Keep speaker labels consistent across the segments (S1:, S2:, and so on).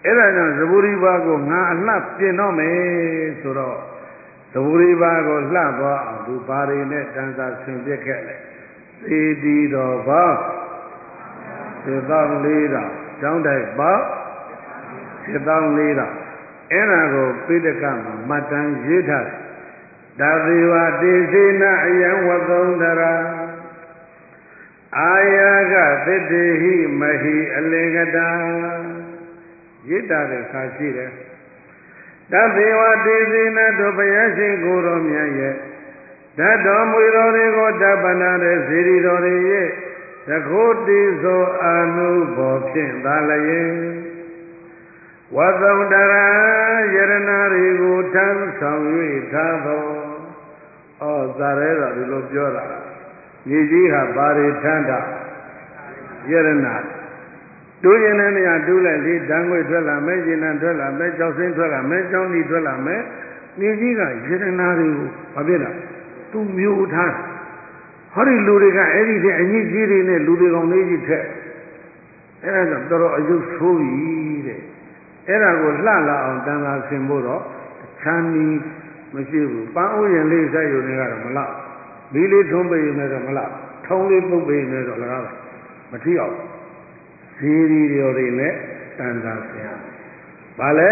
S1: အဲ့ဒါကြောင့်သဘူရိပါကိုငါအလှပြင်တော့မယ်ဆိုတော့သဘူရိပါကိုလှသွားအောင်သူဘာတွေနဲ့တန်စာဆင်ပြက်ခဲ့လဲသေတီတော်ဘော7,400ကျောင်းတိုက်ပေါက်7,400အဲ့ဒါကိုပိဋကမှာမှတ်တမ်းရေးထားတယ်တသေဝတေစေနအယံဝသုံတရာအာယာကသတ္တေဟိမဟိအလင်္ကတာရေးတာတဲ့ခါရှိတယ်တသေဝတေစေနတို့ဘုရားရှင်ကိုယ်တော်မြတ်ရဲ့ဓာတ်တော်မူတော်တွေကိုတပ္ပနာတဲ့ဇေဒီတော်တွေရဲ့သခိုးတိသောအာနုဘောဖြင့်သာလျင်ဝသုံတရာယရဏတွေကိုထမ်းဆောင်၍ထားသောဇာရဲတော်ဒီလိုပြောတာမြေကြီးဟာဘာတွေထမ်းတာယရဏတူးရင်လည်းနေရာတူးလိုက်လေဓာတ်ငွေထွက်လာမယ်ရင်နံထွက်လာမယ်ကြောက်စင်းထွက်လာမယ်ကြောင်းဒီထွက်လာမယ်မြေကြီးကယရဏတွေကိုဘာဖြစ်လဲသူမျိုးထားဟောဒီလူတွေကအဲ့ဒီတဲ့အညစ်အကြေးတွေနဲ့လူတွေကောင်လေးကြီးထက်အဲ့ဒါကြောင့်တော်တော်အယုတ်ဆိုးပြီတဲ့အဲ့ဒါကိုလှလာအောင်တန်ခါဆင်ဖို့တော့ချမ်းနီးမရှိဘူးပန်းဥယျာဉ်လေးစိုက်ရုံနဲ့ကတော့မလောက်မီးလေးထုံးပိတ်နေတော့မလောက်ထုံးလေးပုတ်ပိတ်နေတော့လည်းမထီအောင်ဇီရီတွေနဲ့တန်ခါဆင်ရဘာလဲ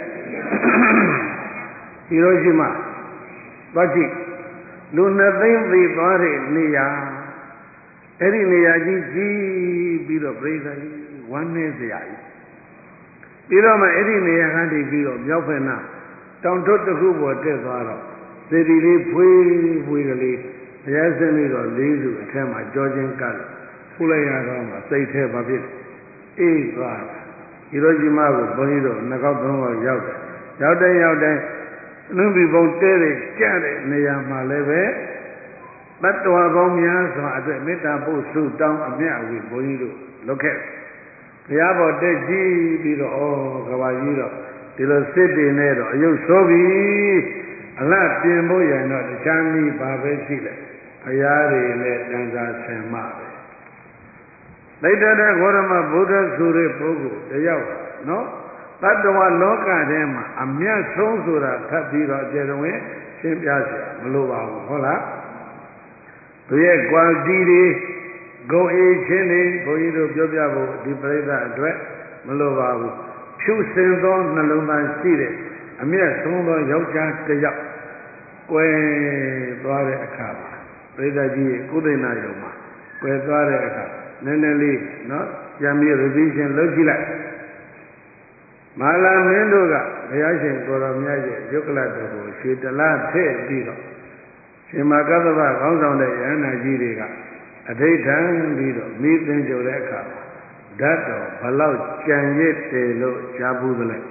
S1: ဒီလိုရှိမှသွားကြည့်လူနှစ်သိန်းသိသွားတဲ့နေရာအဲ့ဒီနေရာကြီးကြီးပြီးတော့ပြိဿကြီးဝမ်းနည်းစရာကြီးပြီးတော့မှအဲ့ဒီနေရာကနေပြီးတော့မြောက်ဖက်နာတောင်ထွတ်တစ်ခုပေါ်တက်သွားတော့စေတီလေးဖွေးဖွေးကလေးဘုရားရှင်လေးတော်လေးစုအထက်မှာကြောချင်းကပ်ဖူးလိုက်ရတော့မှစိတ်แท้ဘာဖြစ်အေးသွားဒီလိုကြီးမကိုဘုန်းကြီးတို့နှစ်ခေါက်သုံးခေါက်ရောက်တယ်ရောက်တိုင်းနုဘီဘုံတဲတဲ့ကြတဲ့နေရာမှာလည်းပဲတတ္တဝါပေါင်းများစွာအတွက်မေတ္တာပို့ဆုတောင်းအမြတ်ဝေဘုန်းကြီးတို့လုပ်ခဲ့ဘုရားပေါ်တက်ကြည့်ပြီးတော့ကဘာကြီးတော့ဒီလိုစစ်တွေနဲ့တော့အယုတ်ဆိုးပြီအလှပြင်ဖို့ရန်တော့တခြားနည်းပါပဲရှိတယ်ဘုရားတွေနဲ့တန်ခါဆင်မှပဲသိတ္တတဲ့ဂေါရမဗုဒ္ဓဆိုတဲ့ပုဂ္ဂိုလ်တယောက်နော်တတ္တဝလောကထဲမှာအမြတ်ဆုံးဆိုတာထပ်ပြီးတော့ကျေတော်ဝင်ရှင်းပြเสียမလိုပါဘူးဟုတ်လားသူရဲ့ quality တွေဂုဏ်အေးခြင်းတွေဘုန်းကြီးတို့ပြောပြဖို့ဒီပြိဿအတွက်မလိုပါဘူးဖြူစင်သောနှလုံးသားရှိတဲ့အမြတ်ဆုံးသောယောက်ျားတစ်ယောက်ကွယ်သွားတဲ့အခါမှာပြိဿကြီးရဲ့ကုသိဏယုံမှာကွယ်သွားတဲ့အခါနည်းနည်းလေးနော်ပြန်ပြီး revision လုပ်ကြည့်လိုက်မာလာမင်းတို့ကဘုရားရှင်ကိုယ်တော်မြတ်ရဲ့ယုတ်ကလတော်ကိုရွှေတလားထည့်ပြီးတော့ရှင်မကသဗ္ဗခေါင်းဆောင်တဲ့ယန္နာကြီးတွေကအဋိဋ္ဌံပြီးတော့မိသင်ကြတဲ့အခါဓာတ်တော်ဘလောက်ကြံရစ်တယ်လို့ကြားဘူးသလဲ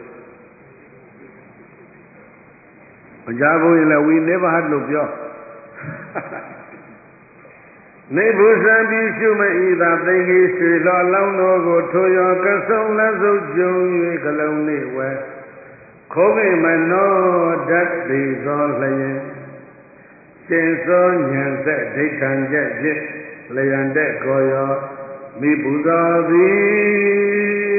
S1: မကြားဘူးရင်လည်းဝိနိဗ္ဗာန်လို့ပြောနေဘုဇံပြီးရှုမဤသာသိင်ကြီးရွှေလောလောင်းတော်ကိုထိုရောကဆုံလက်စုပ်ကျုံ၍ကလုံးနေဝဲခိုးမိမနောဓာတ်တိသောလျင်ရှင်သောဉာဏ်ဆက်ဒိဋ္ဌံချက်ဖြင့်လျံတဲ့ကိုရောမိဘုသောသည်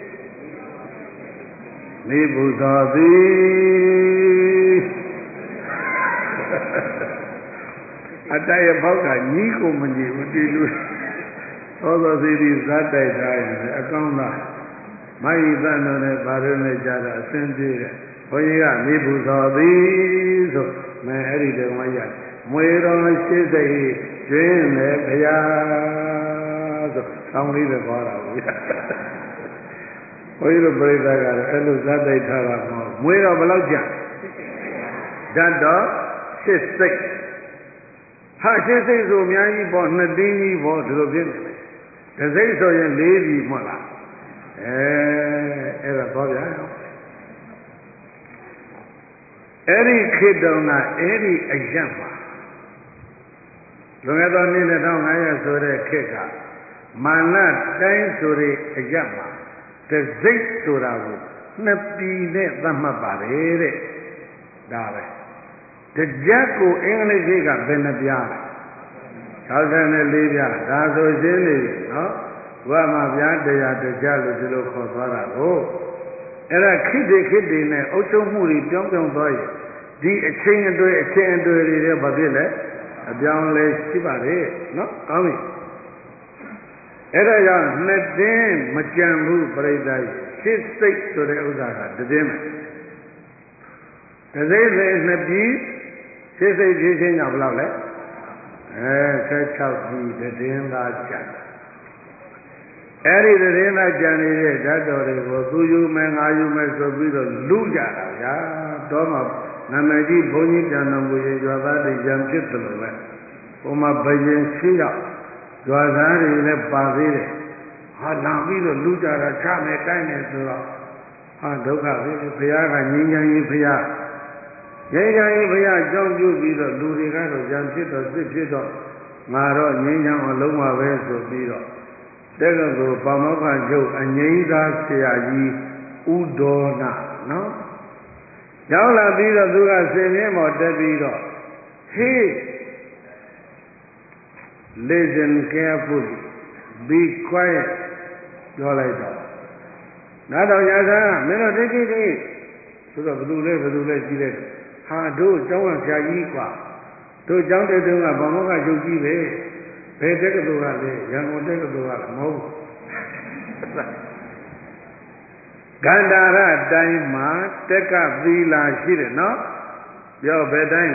S1: မိဘုသောသည်အတရဘောက်ကညီးကိုမညီဘူးဒီလူသောသောစီဒီဇတ်တိုက်ထားရင်အကောင်းလားမိုက်သန်တော်နဲ့ဗာရုံးနဲ့ကြတာအစင်းပြေးတဲ့ဘုန်းကြီးကမိဘသောသည်ဆိုမဲအဲ့ဒီတုန်းကရမွေတော်ရှိစိတ်ကျွင်းလေဘုရားဆိုဆောင်းလေးပဲခေါ်တာဘူးဘုန်းကြီးတို့ပြိဿကတော့အဲ့လိုဇတ်တိုက်ထားတာမဟုတ်မွေတော်ဘယ်လောက်ကြာဓာတ်တော်ရှိစိတ်ဟာရှိစိတ်ဆိုအများကြီးပေါ့နှစ်တင်းကြီးပေါ့ဒီလိုဖြစ်နေတယ်တစိတ်ဆိုရင်၄ပြီမဟုတ်လားအဲ့ဒါတော့ဗျာအဲ့ဒီခေတ္တကအဲ့ဒီအယက်မှာလွန်ခဲ့သောနှစ်2500ဆိုတဲ့ခေတ်ကမာနတိုင်းဆိုတဲ့အယက်မှာတစိတ်ဆိုတာကိုနှစ်ပြည်နဲ့သတ်မှတ်ပါတယ်တဲ့ဒါပဲတကြက်ကိုအင်္ဂလိပ်ခေတ်ကဘယ်နှပြားလဲ64ပြားဒါဆိုရှင်းနေပြီနော်ဘုရားမှာပြား100တကြက်လို့ဒီလိုခေါ်သွားတာကိုအဲ့ဒါခိတွေနဲ့အုပ်ချုပ်မှုတွေပြောင်းသွားရင်ဒီအချင်းအတွေ့တွေဘာဖြစ်လဲအပြောင်းလဲရှိပါလေနော်ကောင်းပြီအဲ့ဒါကြောင့်နှစ်တင်းမကြံဘူးပြိဿရဲ့ရှစ်စိတ်ဆိုတဲ့ဥစ္စာကတည်းမယ်တစိမ့်စိနှစ်ပြီးရှစ်စိတ်ဖြစ်ခြင်းကြောင့်ဘယ်လောက်လဲ16ပြီးတည်င်းသားကြံအဲ့ဒီတည်င်းသားကြံနေတဲ့ဓာတ်တော်တွေကိုသူယူမယ်ငါယူမယ်ဆိုပြီးတော့လူကြတာဗျာတော့မှနာမည်ကြီးဘုန်းကြီးပြန်တော်မူရင်ရွာသားတွေကြံဖြစ်တယ်လို့ပဲဟိုမှာဘယင်ရှိရောက်ရွာသားတွေလည်းပါသေးတယ်ဟာလာပြီးတော့လူကြတာချမယ်ကိုင်းမယ်ဆိုတော့ဟာဒုက္ခပဲဘုရားကငြိမ်းချမ်းရေးဘုရားငြိမ်းချမ်းရေးဘုရားအကြောင်းပြုပြီးတော့လူတွေကတော့ကြံဖြစ်တော့စစ်ဖြစ်တော့ငါတော့ငြိမ်းချမ်းအောင်လုံးဝပဲဆိုပြီးတော့တက္ကသိုလ်ပါမောက္ခချုပ်အငြိမ်းသားဆရာကြီးဥဒေါနာနော်ရောက်လာပြီးတော့သူကစင်မြင့်မော်တက်ပြီးတော့ Hey listen carefully be quiet ပြောလိုက်တော့နားတော်ညာသာမင်းတို့တိတ်ဆိုတော့ဘယ်သူလဲကြည့်လိုက်ဟာတို့ကျောင်းကဆရာကြီးกว่าတို့ကျောင်းတဲ့တုန်းကဘာမောကချုပ်ကြီးပဲဘယ်တက္ကသိုလ်ကလဲရန်ကုန်တက္ကသိုလ်ကမဟုတ်ကန္တာရတိုင်းမှာတက္ကသီလာရှိတယ်နော်ပြောဘယ်တိုင်း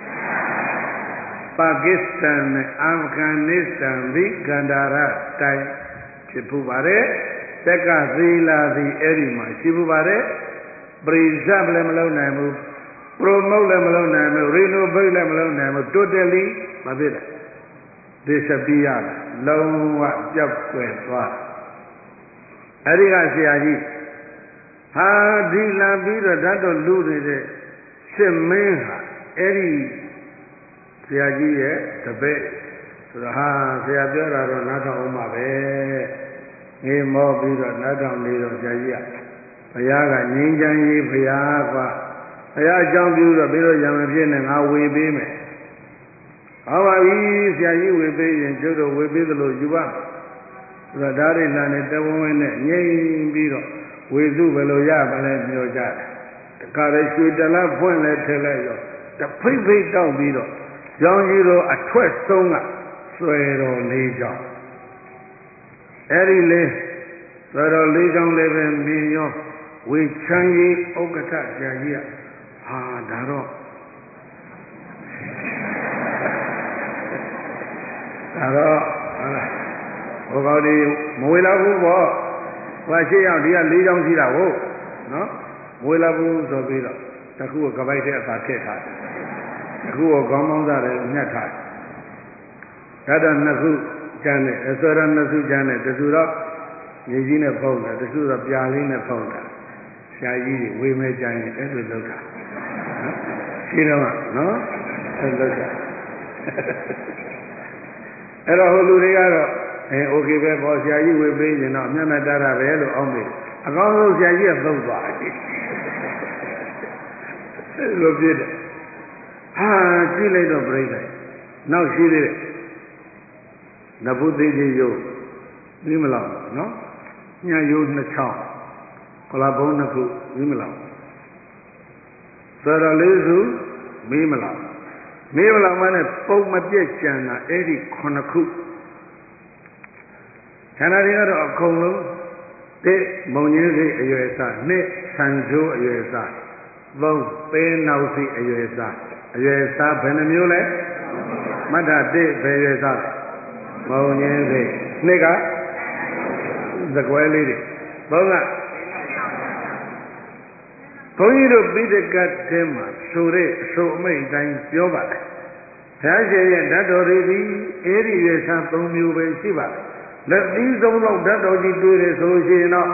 S1: ပါကစ္စတန်နဲ့အာဖဂန်နစ္စတန်ဒီကန္တာရတိုင်းဖြစ်ပူပါတယ်တက္ကသီလာဒီအဲ့ဒီမှာရှိပူပါတယ်ပရိဇပ်လည်းမလုပ်နိုင်ဘူးပရိုမိုတ်လည်းမလုပ်နိုင်ဘူးရီနိုဗိတ်လည်းမလုပ်နိုင်ဘူးတိုတယ်လီမဖြစ်တယ်ဒေသပိယလုံးဝပြောက်ွယ်သွားအဲ့ဒီကဆရာကြီးဟာဒီလာပြီးတော့ဓာတ်တော်လူနေတဲ့ရှင်းမင်းဟာအဲ့ဒီဆရာကြီးရဲ့တပည့်ဆိုတော့ဟာဆရာပြောတာတော့နားထောင်အောင်ပါပဲငေးမောပြီးတော့နားထောင်နေတော့ဆရာကြီးကဘုရားကငြိမ်းချမ်းရေးဘုရားကဘုရားအကြောင်းပြုတော့ပြီးတော့ရံမဖြစ်နဲ့ငါဝေပေးမယ်ဟောပါပြီဆရာကြီးဝေပေးရင်ကျုပ်တို့ဝေပေးသလိုယူပါဆိုတော့ဒါတွေလာနေတဝဝင်းနဲ့ငြိမ်ပြီးတော့ဝေစုဘယ်လိုရမလဲညှောကြတယ်တခါလေရွှေတလားဖွင့်လဲထည့်လိုက်တော့တဖိတ်ဖိတ်တောက်ပြီးတော့ကြောင်းကြီးတော့အထွက်ဆုံးကဆွဲတော်လေးကြောင်းအဲ့ဒီလေးဆွဲတော်လေးကြောင်းလည်းပဲမြင်ရောဝေချမ်းကြီးဥက္ကဋ္ဌဆရာကြီးကဟာဒါတော့ဟုတ်လားဟိုကောင်းဒီမဝေလာဘူးပေါ့ဟိုရှေ့ရောက်ဒီက၄ချောင်းရှိတာဟုတ်နော်မဝေလာဘူးဆိုပြီးတော့တခုကပိုက်တဲ့အသာထည့်ထားတယ်တခုကခေါင်းပေါင်းစားတယ်ညှက်ထားတယ်ဒါတော့နှစ်ခုကျန်တယ်အစောရနှစ်ခုကျန်တယ်တခုတော့ညီကြီးနဲ့ဖုံးတယ်တခုတော့ပြာလေးနဲ့ဖုံးတာဆရာကြီးတွေဝေမဲကြရင်အဲ့လိုလုပ်တာရှိတော့နော်အဲ့လုပ်တာအဲ့တော့ဟိုလူတွေကတော့โอเคပဲပေါ့ဆရာကြီးဝေပေးရင်တော့မျက်မှတ်တာပဲလို့အောင်းပြီအကောင်းဆုံးဆရာကြီးကသုံးသွားတယ်အဲ့လိုဖြစ်တယ်ဟာကြည့်လိုက်တော့ပြိဿနောက်ရှိသေးတယ်နဗုသိကြီးယုတ်ပြီးမလောက်နော်ညယုတ်နှစ်ချောင်းကလာဘုံနှစ်ခုပြီးမလောက်သောရလေးစုမီးမလောက်မမှနဲ့ပုံမပြည့်ကြံတာအဲ့ဒီ9ခုခန္ဓာတွေကတော့အကုန်လုံးတစ်မုံကြီးစိတ်အရွယ်စားနှစ်ဆံချိုးအရွယ်စားသုံးပေးနောက်စိတ်အရွယ်စားဘယ်နှမျိုးလဲမတ္ထတစ်ဘယ်ရွယ်စားမုံကြီးစိတ်နှစ်ကသကွဲလေးတွေသုံးကဘုန်းကြီးတို့ပိဋကတ်ထဲမှာဆိုတဲ့အဆိုအမိတ်တိုင်းပြောပါတယ်ဘုရားရှင်ရဲ့ဓာတ်တော်တွေဒီအဲ့ဒီရွယ်စား၃မျိုးပဲရှိပါတယ်လက်သီးဆုံးတော့ဓာတ်တော်ကြီးတွေ့တယ်ဆိုရှင်တော့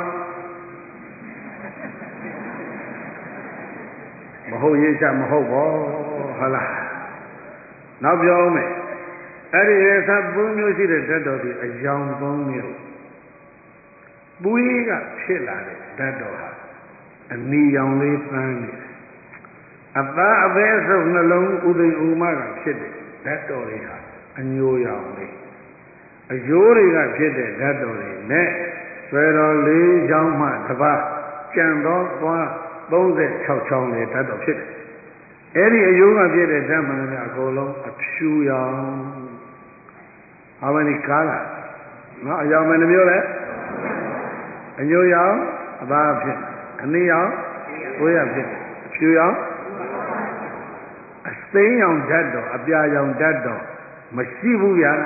S1: မဟုတ်ရေးချမဟုတ်ဘောဟုတ်လားနောက်ပြောအောင်မယ်အဲ့ဒီရဲ့သဘုံမျိုးရှိတဲ့ဓာတ်တော်ကြီးအယောင်၃မျိုးပူးကဖြစ်လာတဲ့ဓာတ်တော်ဟာအနီရောင်လေးပန်းနေတယ်အသားအပဲဆုပ်နှလုံးဥသိဥမကဖြစ်တဲ့ဓာတ်တော်တွေဟာအညိုရောင်လေးအယိုးတွေကဖြစ်တဲ့ဓာတ်တော်တွေနဲ့ဆွဲတော်၄ချောင်းမှတစ်ပါးကြံသောသွား36ချောင်းနဲ့ဓာတ်တော်ဖြစ်တယ်အဲ့ဒီအယုံကပြည့်တဲ့ဓာတ်မှန်တဲ့အကုန်လုံးအဖြူရောင်အဝနိကာလာနော်အယောင်မနှမျိုးလဲအညိုရောင်အသားဖြစ်အနည်းရောင်ကိုယ်ရဖြစ်အဖြူရောင်အစိမ်းရောင်ဓာတ်တော်အပြာရောင်ဓာတ်တော်မရှိဘူးဗျာ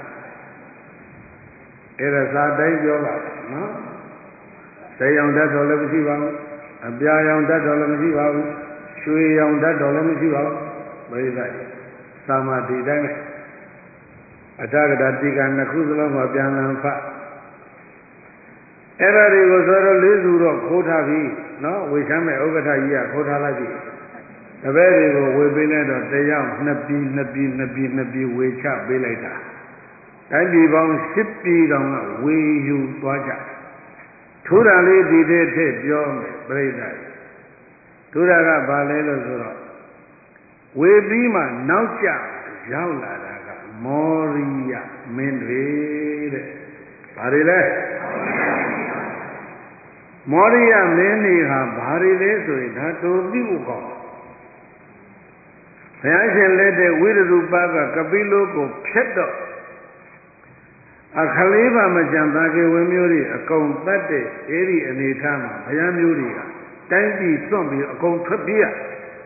S1: အဲ့ဒါသာတိုင်းပြောပါနော်စိမ်းရောင်ဓာတ်တော်လည်းမရှိပါဘူးအပြာရောင်ဓာတ်တော်လည်းမရှိပါဘူးရွှေရောင်ဓာတ်တော်လည်းမရှိပါဘူးဘိဓိသာမတိတိုင်းအထာဂတတိကနှစ်ခုစလုံးကပြန်လည်ဖတ်အဲ့ဒါတွေကိုဆိုတော့လေးစုတော့ခိုးထားပြီနော်ဝေချမ်းမဲ့ဥက္ကဋ္ဌကြီးကခိုးထားလိုက်ပြီတပည့်တွေကိုဝေပေးလိုက်တော့တယောက်နှစ်ပြည်ဝေချပေးလိုက်တာတိုင်းပြည်ပေါင်း10ပြည်တောင်ကဝေယူသွားကြထိုးတာလေးဒီတဲ့ထည့်ပြောမယ်ပြိဿထိုးတာကဘာလဲလို့ဆိုတော့ဝေပြီးမှနောက်ကျရောက်လာတာကမောရိယမင်းတွေတဲ့ဘာတွေလဲမောရိယမင်းတွေဟာဘာတွေလဲဆိုရင်ဒါတို့သိဖို့ကောင်းဘုရားရှင်လက်တဲ့ဝိရဒုပကကပိလောကိုဖျက်တော့အခလေးပါမကြံသာကေဝင်းမျိုးတွေအကုန်တတ်တဲ့အဲ့ဒီအနေထားမှာဘုရားမျိုးတွေကတိုင်းပြည်စွန့်ပြီးအကုန်ထွက်ပြေးရ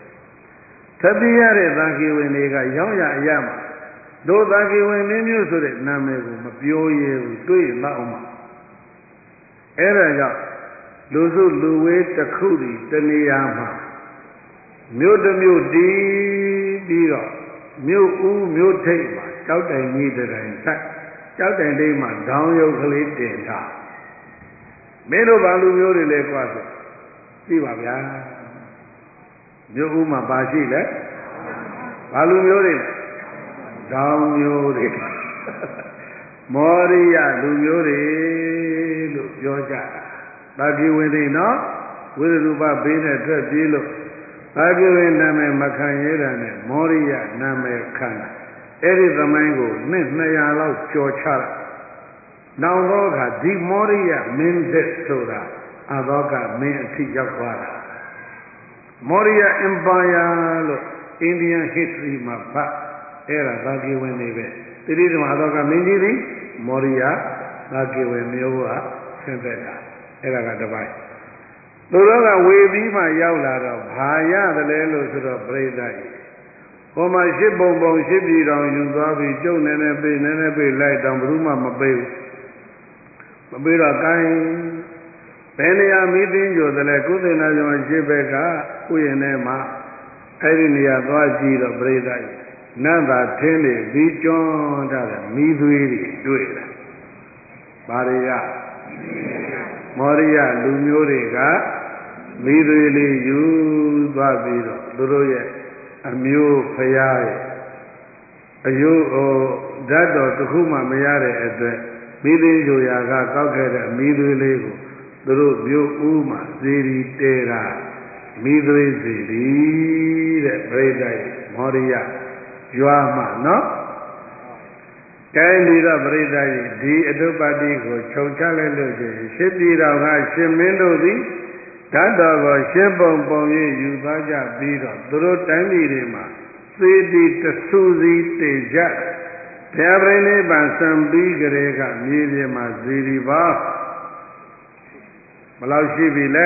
S1: တဲ့သာကေဝင်းတွေကရောင်းရအရမှာတို့သာကေဝင်းမျိုးဆိုတဲ့နာမည်ကိုမပြောရဘူးတွေးရတော့အောင်မှာအဲ့ဒါကြောင့်လူစုလူဝေးတစ်ခုတည်းတနေရာမှာမြို့တစ်မြို့တည်ပြီးတော့မြို့ဦးမြို့ထိပ်မှာကြောက်တိုင်ကြီးတိုင်ဆက်ကြောက်တိုင်တိတ်မှာဒေါင်းရုပ်ကလေးတင်ထားမင်းတို့ဘာလူမျိုးတွေလဲကွာဆိုကြည့်ပါဗျာမြို့ဦးမှာပါရှိလဲဘာလူမျိုးတွေလဲဒေါင်းမျိုးတွေမောရိယလူမျိုးတွေလို့ပြောကြတာတာတိဝင်နေနော်ဝိရူပဘေးနဲ့ထွက်ပြေးလို့တာတိဝင်နာမည်မခံရတာနဲ့မောရိယနာမည်ခံတာအဲ့ဒီသမိုင်းကိုနှစ်200လောက်ကြော်ချလိုက်နောင်တော့ကဒီမောရိယမင်းသက်ဆိုတာအဘောကမင်းအထိရောက်သွားတာမောရိယ empire လို့ Indian history မှာဖတ်အဲ့ဒါသာကိဝင်နေပဲတိတိဓမ္မအဘောကမင်းကြီးသည်မောရိယသာကိဝင်မျိုးကဆင်းသက်တာအဲ့ဒါကတစ်ပိုင်းသူတို့ကဝေပြီးမှရောက်လာတော့ဘာရတယ်လဲလို့ဆိုတော့ပြိဿကြီးဟိုမှာရှစ်ပုံရှစ်ပြည်တော်ယူသွားပြီးကျုပ်နည်းနည်းပေးလိုက်တော့ဘယ်သူမှမပေးဘူးမပေးတော့ကိုင်းဘယ်နေရာမီးသိန်းကြိုတယ်လဲကုသိဏကျော်ရှစ်ဘက်ကဥယျာဉ်ထဲမှာအဲ့ဒီနေရာသွားကြည့်တော့ပြိဿကြီးနတ်သာထင်းနေပြီးကျွန်းထားတယ်မီးသွေးတွေတွေ့တယ်ဘာတွေကမောရိယလူမျိုးတွေကမိသွေးလေးယူသွားပြီးတော့သူတို့ရဲ့အမျိုးဖရာရဲ့အယုဓာတ်တော်တစ်ခုမှမရတဲ့အတွက်မိသိကြိုရာကကောက်ခဲ့တဲ့မိသွေးလေးကိုသူတို့မြို့ဦးမှာဇေဒီတဲတာမိသွေးဇေဒီတဲ့ပြိဿရဲ့မောရိယကြွားမှနော်ကိုင်းပြီးတော့ပြိဿရဲ့ဒီအတုပ္ပတိကိုခြုံချလိုက်လို့ရှိရင်ရှစ်ပြည်တော်ကရှင်မင်းတို့သည်ဓာတ်တော်ကိုရှင်းပုံ၍ယူသွားကြပြီးတော့သူတို့တိုင်းပြည်တွေမှာသေတီတဆူစီတည်ကြဘုရားပြိဋိဘံစံပြီးကြတဲ့ကမြေပြင်မှာဇီရီပါဘယ်လောက်ရှိပြီလဲ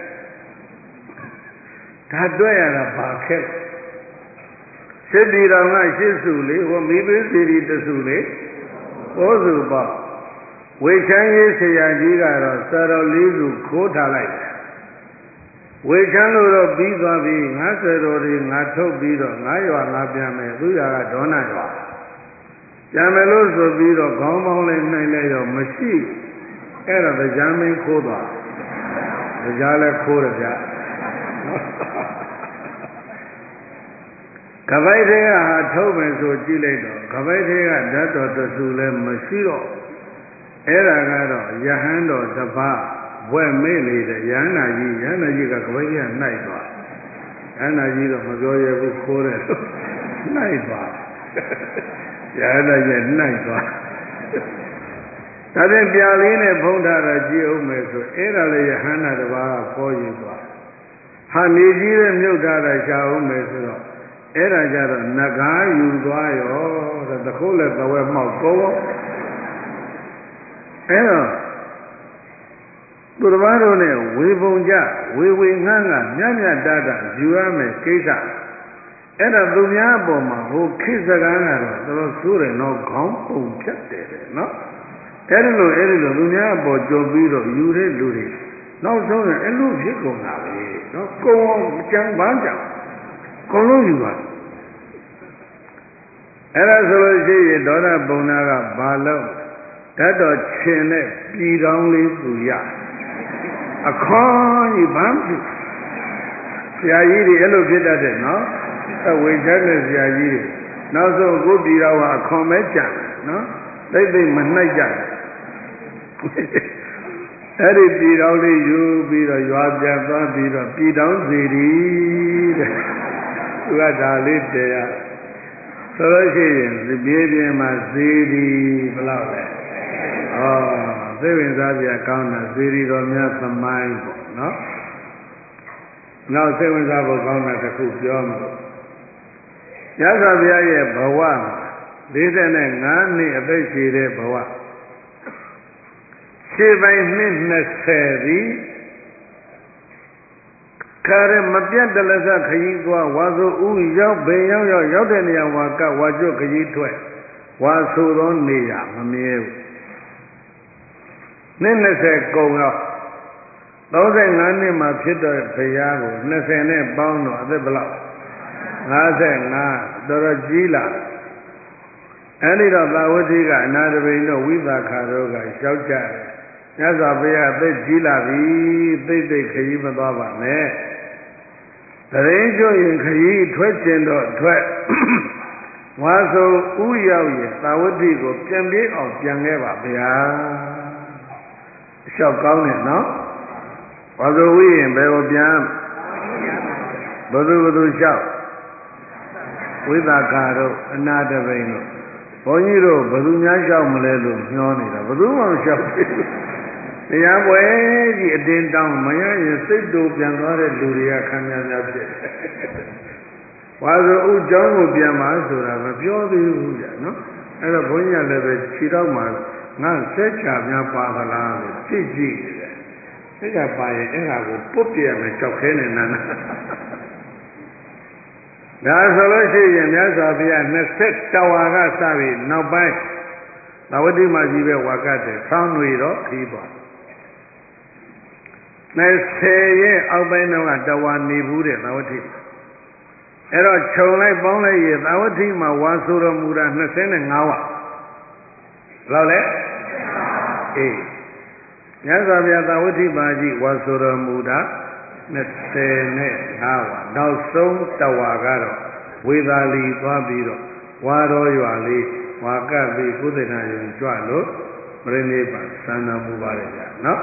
S1: ဒါတွေ့ရတာဘာခက်ရှစ်ပြည်တော်ကရှစ်စုလေဟိုမိဘဇီရီတဆူလေဟောစုပေါ့ဝေချမ်းရေးဆရာကြီးကတော့စာတော်လေးစုခိုးထားလိုက်တယ်ဝေချမ်းလို့တော့ပြီးသွားပြီငါဆွေတော်တွေငါထုတ်ပြီးတော့ငါရွာငါပြန်မယ်သူရွာကဒေါနရွာပြန်မယ်လို့ဆိုပြီးတော့ခေါင်းပေါင်းလေးနှိုင်းလိုက်တော့မရှိအဲ့ဒါတရားမင်းခိုးသွားတရားလည်းခိုးတယ်ဗျကပိုက်သေးကဟာထုတ်မယ်ဆိုကြည့်လိုက်တော့ကပိုက်သေးကဓာတ်တော်တဆူလည်းမရှိတော့အဲ့ဒါကတော့ယဟန်တော်တစ်ပါးဘွဲ့မေ့နေတဲ့ယန္နာကြီးကကပိုက်သေးကနှိုက်သွားယန္နာကြီးတော့မပြောရဘူးခိုးတယ်နှိုက်သွားယန္နာကြီးနှိုက်သွားဒါဖြင့်ပြာလေးနဲ့ဖုံးထားတာကြည့်အောင်မယ်ဆိုအဲ့ဒါလည်းယဟန္တာတစ်ပါးကပေါ်ယူသွားဟာနေကြီးနဲ့မြုပ်ထားတာရှာအောင်မယ်ဆိုတော့အဲ့ဒါကြတော့နဂါးယူသွားရောတဲ့တခုလည်းသဝဲမှောက်ကောအဲ့တော့သူတစ်ပါးတို့နဲ့ဝေပုံကြဝေငှန်းကမြတ်မြတ်တတယူရမယ်ကိစ္စအဲ့ဒါသူများအပေါ်မှာဟိုခိစကားကတော့တော်ဆိုးတယ်နော်ခေါင်းပုံဖြတ်တယ်တဲ့နော်အဲ့ဒီလိုသူများအပေါ်ကြော်ပြီးတော့ယူတဲ့လူတွေနောက်ဆုံးရင်အဲ့လိုဖြစ်ကုန်တာပဲနော်ကုံအောင်ကြံပန်းကြံကုံလုံးယူပါအဲ့ဒါဆိုလို့ရှိရင်ဒေါသပုံနာကဘာလို့တတ်တော်ချင်တဲ့ပြည်တော်လေးသူရအခေါ်ကြီးဘာဖြစ်ဆရာကြီးတွေအဲ့လိုဖြစ်တတ်တယ်နော်အဝိဇ္ဇာနဲ့ဆရာကြီးတွေနောက်ဆုံးကိုပြည်တော်ကအခေါ်မဲကြံနော်သိမနှိုက်ကြအဲ့ဒီပြည်တော်လေးယူပြီးတော့ရွာပြန်သွားပြီးတော့ပြည်တော်စီရီတဲ့သူကဒါလေးတရားဆိုလို့ရှိရင်ပြေးပြင်းမှာစီရီဘယ်လောက်လဲဩသိဝင်စားပြကောင်းတာစီရီတော်များသမိုင်းပေါ့နော်နောက်သိဝင်စားဖို့ကောင်းတာတစ်ခုပြောမှာရသော်ဘုရားရဲ့ဘဝ45နှစ်အသက်ရှိတဲ့ဘဝရှေ့ပိုင်းနှစ်20သည်ခါရမပြတ်တလစခရီးသွားဝါဆိုဥရောက်ဘယ်ရောက်တဲ့နေရာဝါကဝါကျွတ်ခရီးထွက်ဝါဆိုသောနေရာမမြဲဘူးနှစ်20ကုန်တော့35နှစ်မှာဖြစ်တော့ဘုရားကို20နဲ့ပေါင်းတော့အသက်ဘယ်လောက်55တော်တော်ကြီးလာအဲ့ဒီတော့သာဝတိကအနာတပိန်တို့ဝိသခါတို့ကလျှောက်ကြတယ်မြတ်စွာဘုရားသိကြီးလာပြီသိခရီးမသွားပါနဲ့တရင်ကျွရင်ခရီးထွက်ကျင်တော့ထွက်ဝါဆိုဥရောက်ရင်သာဝတိကိုပြန်ပြေးအောင်ပြန်ခဲ့ပါဗျာလျှောက်ကောင်းတယ်နော်ဝါဆိုဝိရင်ဘယ်ကိုပြန်ဘယ်သူလျှောက်ဝိသကာတို့အနာတပိန်တို့ဘုန်းကြီးတို့ဘယ်သူများလျှောက်မလဲလို့ညှောနေတာဘယ်သူမှမလျှောက်ဘူးတရားပွဲကြီးအတင်းတောင်းမရရင်စိတ်တူပြန်သွားတဲ့လူတွေကခံများဖြစ်တယ်။ဝါဆိုဥကျောင်းကိုပြန်ပါဆိုတာမပြောသေးဘူးကြာနော်။အဲ့တော့ဘုန်းကြီးကလည်းပဲခြေတော့မှငါဆက်ချများပါသလားလို့ကြည့်နေတယ်။ဆက်ချပါရင်အဲ့ဒါကိုပုတ်ပြရမယ်ကြောက်ခဲနေနာနာ။ဒါဆိုလို့ရှိရင်မြတ်စွာဘုရား20တဝါကစပြီးနောက်ပိုင်းသဝတိမှာကြီးပဲဝါကတဲ့ဆောင်းတွေတော့ခီးသွား20ရဲ့အောက်ပိုင်းတော့တဝါနေဘူးတဲ့သဝတိအဲ့တော့ခြုံလိုက်ပေါင်းလိုက်ရင်သဝတိမှာဝါဆိုတော်မူတာ25ဝါဘယ်လောက်လဲအေးမြတ်စွာဘုရားသဝတိပါကြီးဝါဆိုတော်မူတာ25ဝါနောက်ဆုံးတဝါကတော့ဝေသာလီသွားပြီးတော့ဝါတော်ရွာလေးဝါကပြီးကုသနာယုံကြွလို့ပြိဋိဘံသံသာမူပါတယ်ဗျာနော်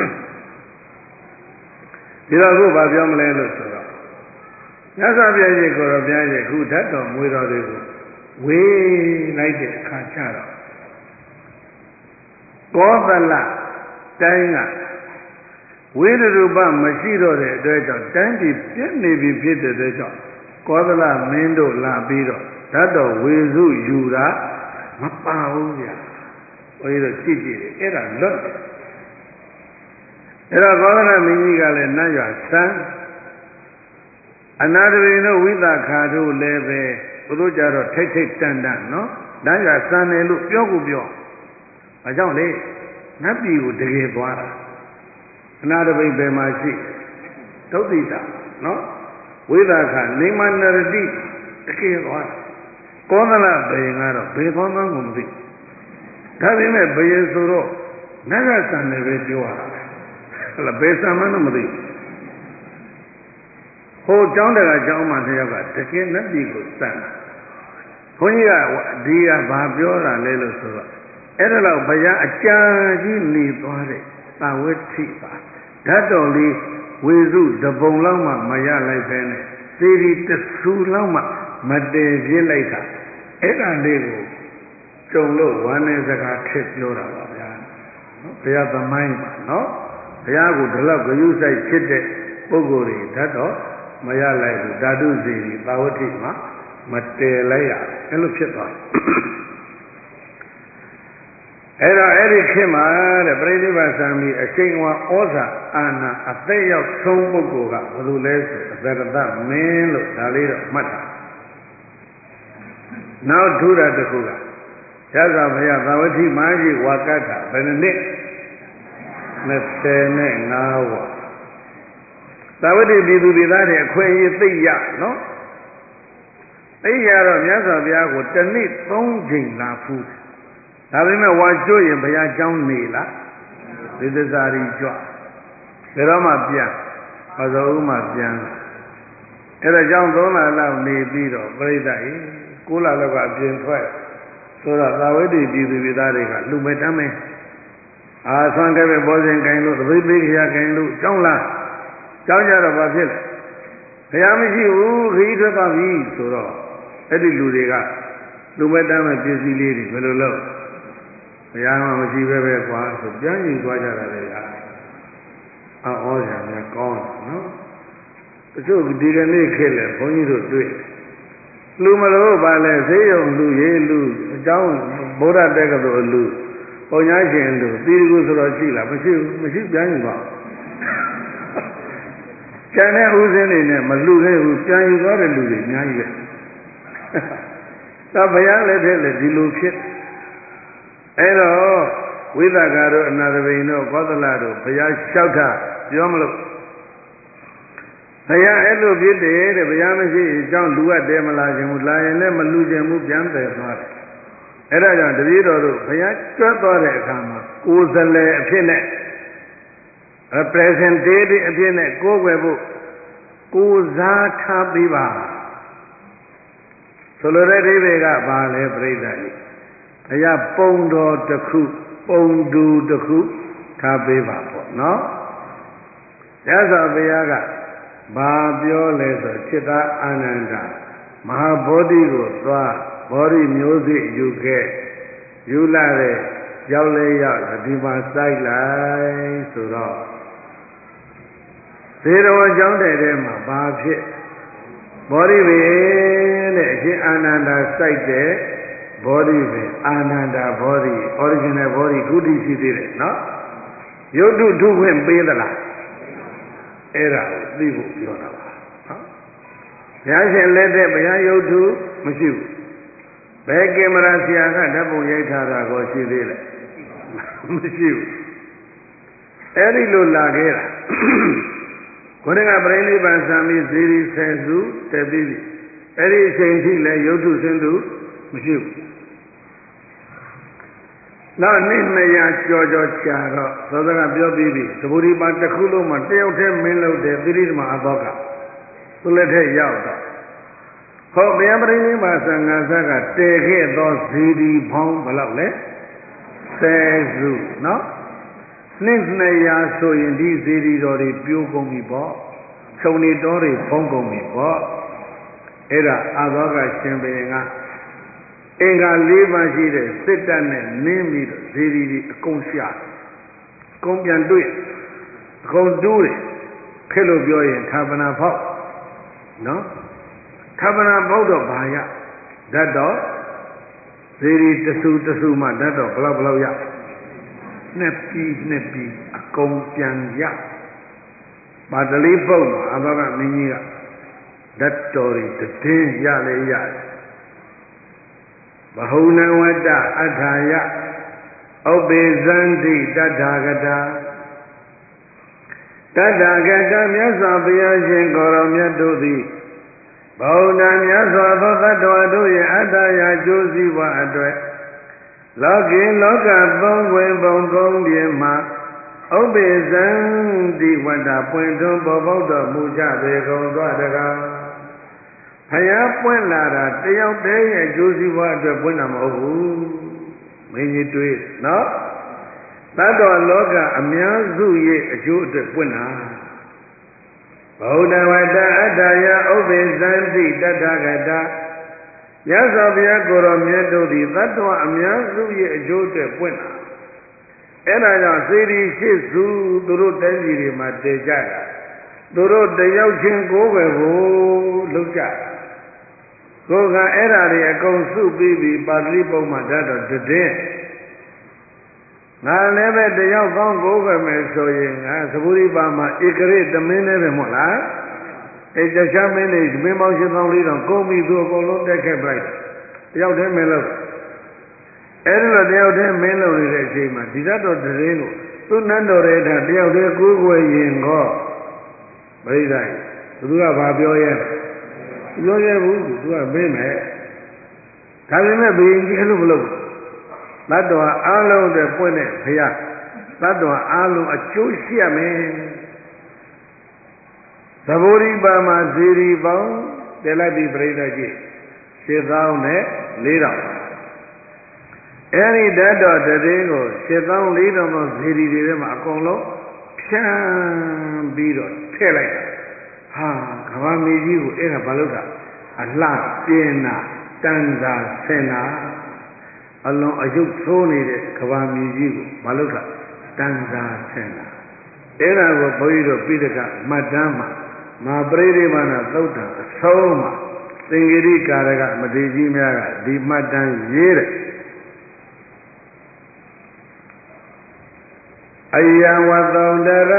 S1: ဒီတော့ခုဘာပြောမလဲလို့ဆိုတော့မြတ်စွာဘုရားကြီးကိုယ်တော်ဘုရားကြီးခုဓာတ်တော်မွေးတော်တွေကိုဝေးလိုက်တဲ့အခါကျတော့ကောသလတိုင်းကဝိရူပမရှိတော့တဲ့အတွက်ကြောင့်တိုင်းပြည်ပြည့်နေပြီဖြစ်တဲ့အတွက်ကြောင့်ကောသလမင်းတို့လာပြီးတော့ဓာတ်တော်ဝေစုယူတာမပါဘူးဗျာဘုန်းကြီးတို့ကြည့်ကြည့်တယ်အဲ့ဒါလွတ်တယ်အဲ့တော့ကောသလမင်းကြီးကလည်းနတ်ရွာဆန်းအနာတပိန်တို့ဝိသခါတို့လည်းပဲဘုတို့ကြတော့ထိတ်တန်နော်နတ်ရွာဆန်းတယ်လို့ပြောဘာကြောင့်လဲနတ်ပြည်ကိုတကယ်သွားတာအနာတပိန်ဘယ်မှာရှိဒုတိတနော်ဝိသခနေမနရတိတကယ်သွားကောသလဘယင်ကတော့ဘယ်သွားမှန်းကိုမသိဒါပေမဲ့ဘယင်ဆိုတော့နတ်ကဆန်တယ်ပဲပြောရတာဟဲ့လားဘယ်ဆန်မှန်းတော့မသိဟိုကျောင်းတကကျောင်းမှာတစ်ယောက်ကတကယ်နတ်ပြည်ကိုစံတာဘုန်းကြီးကဒီကဘာပြောတာလဲလို့ဆိုတော့အဲ့ဒါတော့ဘုရားအကြာကြီးနေသွားတဲ့သာဝတိပါဓာတ်တော်လေးဝေစုတပုံလောက်မှမရလိုက်ပဲနဲ့သေဒီတဆူလောက်မှမတည်ပြစ်လိုက်တာအဲ့ဒါလေးကိုကြုံလို့ဝမ်းနေစကားထစ်ပြောတာပါဗျာဘုရားသမိုင်းပါနော်ဘုရားကိုဒီလောက်ဂရုစိုက်ဖြစ်တဲ့ပုဂ္ဂိုလ်တွေဓာတ်တော့မရလိုက်ဘူးဓာတုစီရီသာဝတိမှာမတည်လိုက်ရအဲ့လိုဖြစ်သွားအဲ့တော့အဲ့ဒီခေတ်မှာတဲ့ပြိဋိဘသံမီအချိန်ဝါဩဇာအာဏာအသက်ရောက်ဆုံးပုဂ္ဂိုလ်ကဘယ်လိုလဲဆိုအသရတမင်းလို့ဒါလေးတော့မှတ်တာနောက်ထူတာတစ်ခုကရသော်ဘုရားသာဝတိမကြီးဝါကထဘယ်နှစ်25ဝါသာဝတိပြည်သူပြည်သားတွေအခွင့်အရေးသိရနော်သိရတော့မြတ်စွာဘုရားကိုတစ်နှစ်3ချိန်လာဖူးဒါပေမဲ့ဝါကျွရင်ဘုရားကျောင်းနေလားဒီသစ္စာရီကြွဘယ်တော့မှပြန်မစောဦးမှပြန်အဲ့ဒါကြောင့်3လလောက်နေပြီးတော့ပြိဿကြီး9လလောက်ကအပြင်ထွက်ဆိုတော့သာဝတိပြည်သူပြည်သားတွေကလူမဲ့တမ်းမဲ့အာဆွမ်းတဲ့ဘောဇင်ကင်လို့သပိပိခရကင်လို့ကျောင်းလားကျောင်းကြတော့ဘာဖြစ်လဲဘုရားမရှိဘူးခရီးထွက်သွားပြီဆိုတော့အဲ့ဒီလူတွေကလူမဲ့တမ်းမဲ့ပစ္စည်းလေးတွေဘယ်လိုလုပ်ဘုရားမှမရှိပဲကွာဆိုပြန်ယူသွားကြတာလေအော်ဩဇာများကောင်းတယ်နော်တချို့ဒီကနေ့ခေတ်လဲဘုန်းကြီးတို့တွေ့လူမလို့ပါလဲဈေးရုံလူရေးလူအကြောင်းဗုဒ္ဓတက္ကသိုလ်လူပုံညာရှင်လူသီရိကုဆိုတော့ရှိလားမရှိဘူးမရှိပြန်ယူပါကျန်တဲ့ဥစဉ်တွေနဲ့မလူခဲ့ဘူးပြန်ယူသွားတဲ့လူတွေအများကြီးပဲသာဘုရားလက်ထက်လည်းဒီလိုဖြစ်အဲ့တော့ဝိသကာတို့အနာတပိန်တို့ကောသလတို့ဘုရားလျှောက်တာပြောမလို့ဘုရားအဲ့လိုဖြစ်တယ်တဲ့ဘုရားမရှိအကြောင်းလူကတဲမလာခြင်းဘူးလာရင်လည်းမလူခြင်းဘူးပြန်တယ်သွားတယ်အဲ့ဒါကြောင့်တပည့်တော်တို့ဘုရားကြွသွားတဲ့အခါမှာကိုယ်စလဲအဖြစ်နဲ့ representative အဖြစ်နဲ့ကိုယ်ွယ်ဖို့ကိုယ်စားထားပေးပါဆိုလိုတဲ့အိဗေကဘာလဲပြိဿကြီးဘုရားပုံတော်တစ်ခုပုံတူတစ်ခုထားပေးပါပေါ့နော်ရသော်ဘုရားကဘာပြောလဲဆိုจิตာအာနန္ဒာမဟာဘောဓိကိုသွားဘောဓိမျိုးစိယူခဲ့ယူလာတဲ့ရောက်လဲရောက်ဒီမှာစိုက်လိုက်ဆိုတော့သေတော်ကျောင်းတဲ့ထဲမှာဘာဖြစ်ဘောဓိပင်တဲ့အရှင်အာနန္ဒာစိုက်တဲ့ဘောဓိပင်အာနန္ဒာဘောဓိ original ဘောဓိခုတည်ရှိသေးတယ်နော်ယုတ်တုထုခွင့်ပေးသလားအဲ့ဒါကိုသိဖို့ပြောတာပါနော်ဘုရားရှင်လက်ထက်ဘုရားယုတ်တုမရှိဘူးဘယ်ကင်မရာဆရာကဓာတ်ပုံရိုက်ထားတာကိုရှိသေးလဲမရှိဘူးအဲ့ဒီလိုလာခဲ့တာခေါင်းကပြိဋိဘံသံမိဇီရီဆယ်စုတက်ပြီးပြီအဲ့ဒီအချိန်ထိလည်းယုတ်တုစင်တုမရှိဘူးနောက်နှစ်200ကျော်ကြာတော့သောသကပြောပြီးပြီသဘူရိပါတစ်ခုလုံးမှာတယောက်တည်းမင်းလုပ်တယ်သီရိဓမ္မအသောကသူလက်ထက်ရောက်တော့ဟောဘုရားပရိနိဗ္ဗာန်ဆံဃာသကတည်ခဲ့သောဇီဒီဖောင်းဘယ်လောက်လဲ10စုနော်နှစ်200ဆိုရင်ဒီဇီဒီတော်တွေပြိုးကုန်ပြီပေါ့ခြုံနေတော်တွေဖုံးကုန်ပြီပေါ့အဲ့ဒါအသောကရှင်ဘုရင်ကအင်္ဂါ4ပါးရှိတဲ့စစ်တပ်နဲ့နင်းပြီးတော့ဇီဒီတွေအကုန်ရှာအကုန်ပြန်တွေ့အကုန်တူးတယ်ဖြစ်လို့ပြောရင်ဌာပနာဖောက်နော်ဌာပနာပေါက်တော့ဘာရဓာတ်တော့ဇီဒီတဆူမှဓာတ်တော့ဘလောက်ရနှစ်ပြီးအကုန်ပြန်ရပါတလေးပုတ်မှာအဘကမင်းကြီးကဓာတ်တော်တွေတည်ရလေရတယ်ဘဟုနဝတ္တအထာယဥပ္ပေဇန္တိတထာဂတာတထာဂတမြတ်စွာဘုရားရှင်ကိုရောမြတ်တို့သည်ဘုဒ္ဓမြတ်စွာသောသတ္တဝါတို့ရဲ့အတ္တရာကျိုးစီးပွားအတွက်လောကီလောကသုံးခွင်ပုံကုန်ပြင်းမှာဥပ္ပေဇန္တိဝတ္တပွင့်ထွန်းပေါ်ပေါက်တော်မူကြပေကုန်သောတကားဘုရားပွင့်လာတာတယောက်တည်းရဲ့ကျိုးစီးပွားအတွက်ပွင့်တာမဟုတ်ဘူးမင်းကြီးတွေးနော်သတ္တဝါလောကအများစုရဲ့အကျိုးအတွက်ပွင့်တာဗုဒ္ဓဝတ္တအတ္တယဥပ္ပေဇန္တိတထာဂတမြတ်စွာဘုရားကိုယ်တော်မြတ်တို့သည်သတ္တဝါအများစုရဲ့အကျိုးအတွက်ပွင့်တာတအဲ့ဒါကြောင့်စေတီရှိစုသူတို့တိုင်းပြည်တွေမှာတည်ကြတာသူတို့တယောက်ချင်းကိုယ်ပဲကိုလုပ်ကြကိုယ်ကအဲ့ဒါတွေအကုန်စုပြီးပါဠိပုံမှာတတ်တော့တည်ငါလည်းပဲတယောက်ကောင်းကိုယ်ပဲမယ်ဆိုရင်ငါသဘူရိပါမှာဧကရေသမင်းနဲ့ပဲမဟုတ်လားအဲ့တခြားမင်းတွေမင်းပေါင်း8400ကုန်ပြီသူအကုန်လုံးတက်ခဲ့ပြလိုက်တယောက်တည်းမင်းလို့အဲ့ဒီလိုတယောက်တည်းမင်းလို့နေတဲ့အချိန်မှာဒီတတ်တော်တရင်ကိုသူနတ်တော်ရဲ့တယောက်တည်းကိုယ်ွယ်ရင်ကောပရိသတ်သူကဘာပြောရဲပြောရဲဘူးသူကမင်းမယ်ဒါပေမဲ့ဘယင်ကြီးအဲ့လိုမလုပ်သတ္တဝါအားလုံးတဲ့ပွင့်တဲ့ဘုရားသတ္တဝါအားလုံးအကျိုးရှိရမယ်သဘောရိပါမှာဇီရီပေါင်းတယ်လိုက်ပြီးပြိဿကြီး8000နဲ့4000အဲ့ဒီဓာတ်တော်တည်င်းကို7400သောဇီရီတွေထဲမှာအကုန်လုံးဖြန်းပြီးတော့ထည့်လိုက်ဟာကဘာမီကြီးကိုအဲ့ဒါဘာလို့ကအလှပြင်းတာတန်တာဆင်တာအလွန်အယုတ်ဆိုးနေတဲ့ကဘာမီကြီးကိုဘာလို့ကတန်တာဆင်တာအဲ့ဒါကိုဘုန်းကြီးတို့ပိဋကမှတ်တမ်းမှာမဟာပရိနိဗ္ဗာန်သုတ်တံအဆုံးမှာသင်္ကေတိကာရကမထေရကြီးများကဒီမှတ်တမ်းရေးတယ်အယံဝသောတရ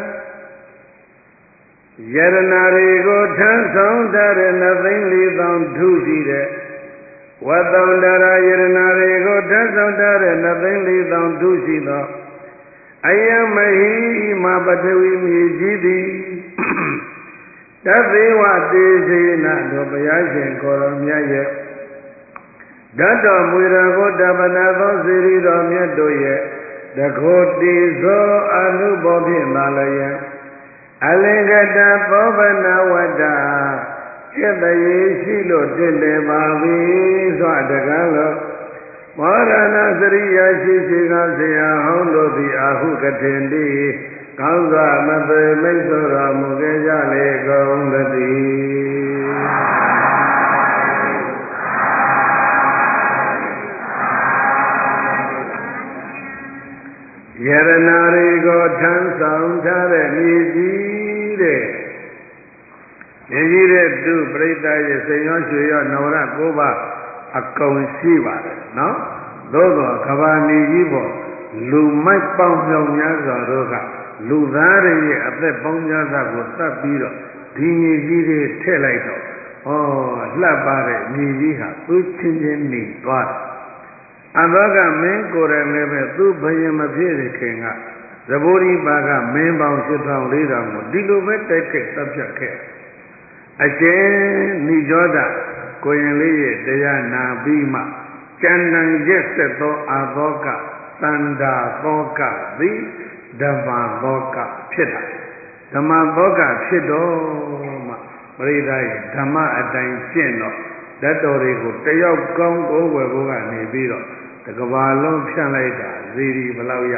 S1: ယရနာတွေကိုထမ်းဆောင်တဲ့2,400,000ထုရှိတဲ့ဝသောတရယရနာတွေကိုထမ်းဆောင်တဲ့2,400,000ထုရှိသောအယံမဟိမပထဝီမြေကြီးသည်တသေဝတေစေနတို့ဘုရားရှင်ကိုရောမြတ်ရဲ့ဓာတ်တော်မူရကိုတပနာသောစေရီတော်မြတ်တို့ရဲ့တခောတိဇောအနုဘောဖြင့်သာလျင်အလင်္ကတသောဗနာဝတ္တจิตရေရှိလို့တည်တယ်ပါပြီဆိုတကံလို့မောရဏစရိယာရှိရှိကဆရာဟောင်းတို့သည်အာဟုကထင်တိကောင်းစွာမပေမိတ်ဆိုတော်မူခဲ့ကြလေကုန်သတည်းယရနာတွေကိုထမ်းဆောင်ထားတဲ့မြေကြီးတဲ့မြေကြီးတဲ့သူပရိသတ်ရဲ့စိန်ရောရွှေရောနဝရ9ပါးအကုန်ရှိပါတယ်နော်သို့သောကဘာမြေကြီးပေါ်လူမိုက်ပေါင်းမြောင်များစွာတို့ကလူသားတွေရဲ့အသက်ပေါင်းများစွာကိုသတ်ပြီးတော့ဒီမြေကြီးတွေထည့်လိုက်တော့လှပ်ပါတဲ့မြေကြီးဟာသူ့ချင်းချင်းနေသွားတယ်အဘောကမင်းကိုယ်တိုင်လည်းပဲသူ့ဘယင်မဖြစ်တဲ့ခင်ကသဘောရိပါကမင်းပေါင်း7400ကိုဒီလိုပဲတိုက်ခိုက်တပ်ဖြတ်ခဲ့အရှင်နိရောဓကိုရင်လေးရဲ့တရားနာပြီးမှကျန်တန်ရက်ဆက်သောအာဘောကတန္တာဘောကသည်ဓမ္မဘောကဖြစ်တာဓမ္မဘောကဖြစ်တော့မှပရိသတ်ရဲ့ဓမ္မအတိုင်းကျင့်တော့ဓာတ်တော်တွေကိုတယောက်ကောင်းကိုယ်ဝယ်ဖို့ကနေပြီးတော့တကဘာလုံးဖြန့်လိုက်တာဇီရီဘယ်လောက်ရ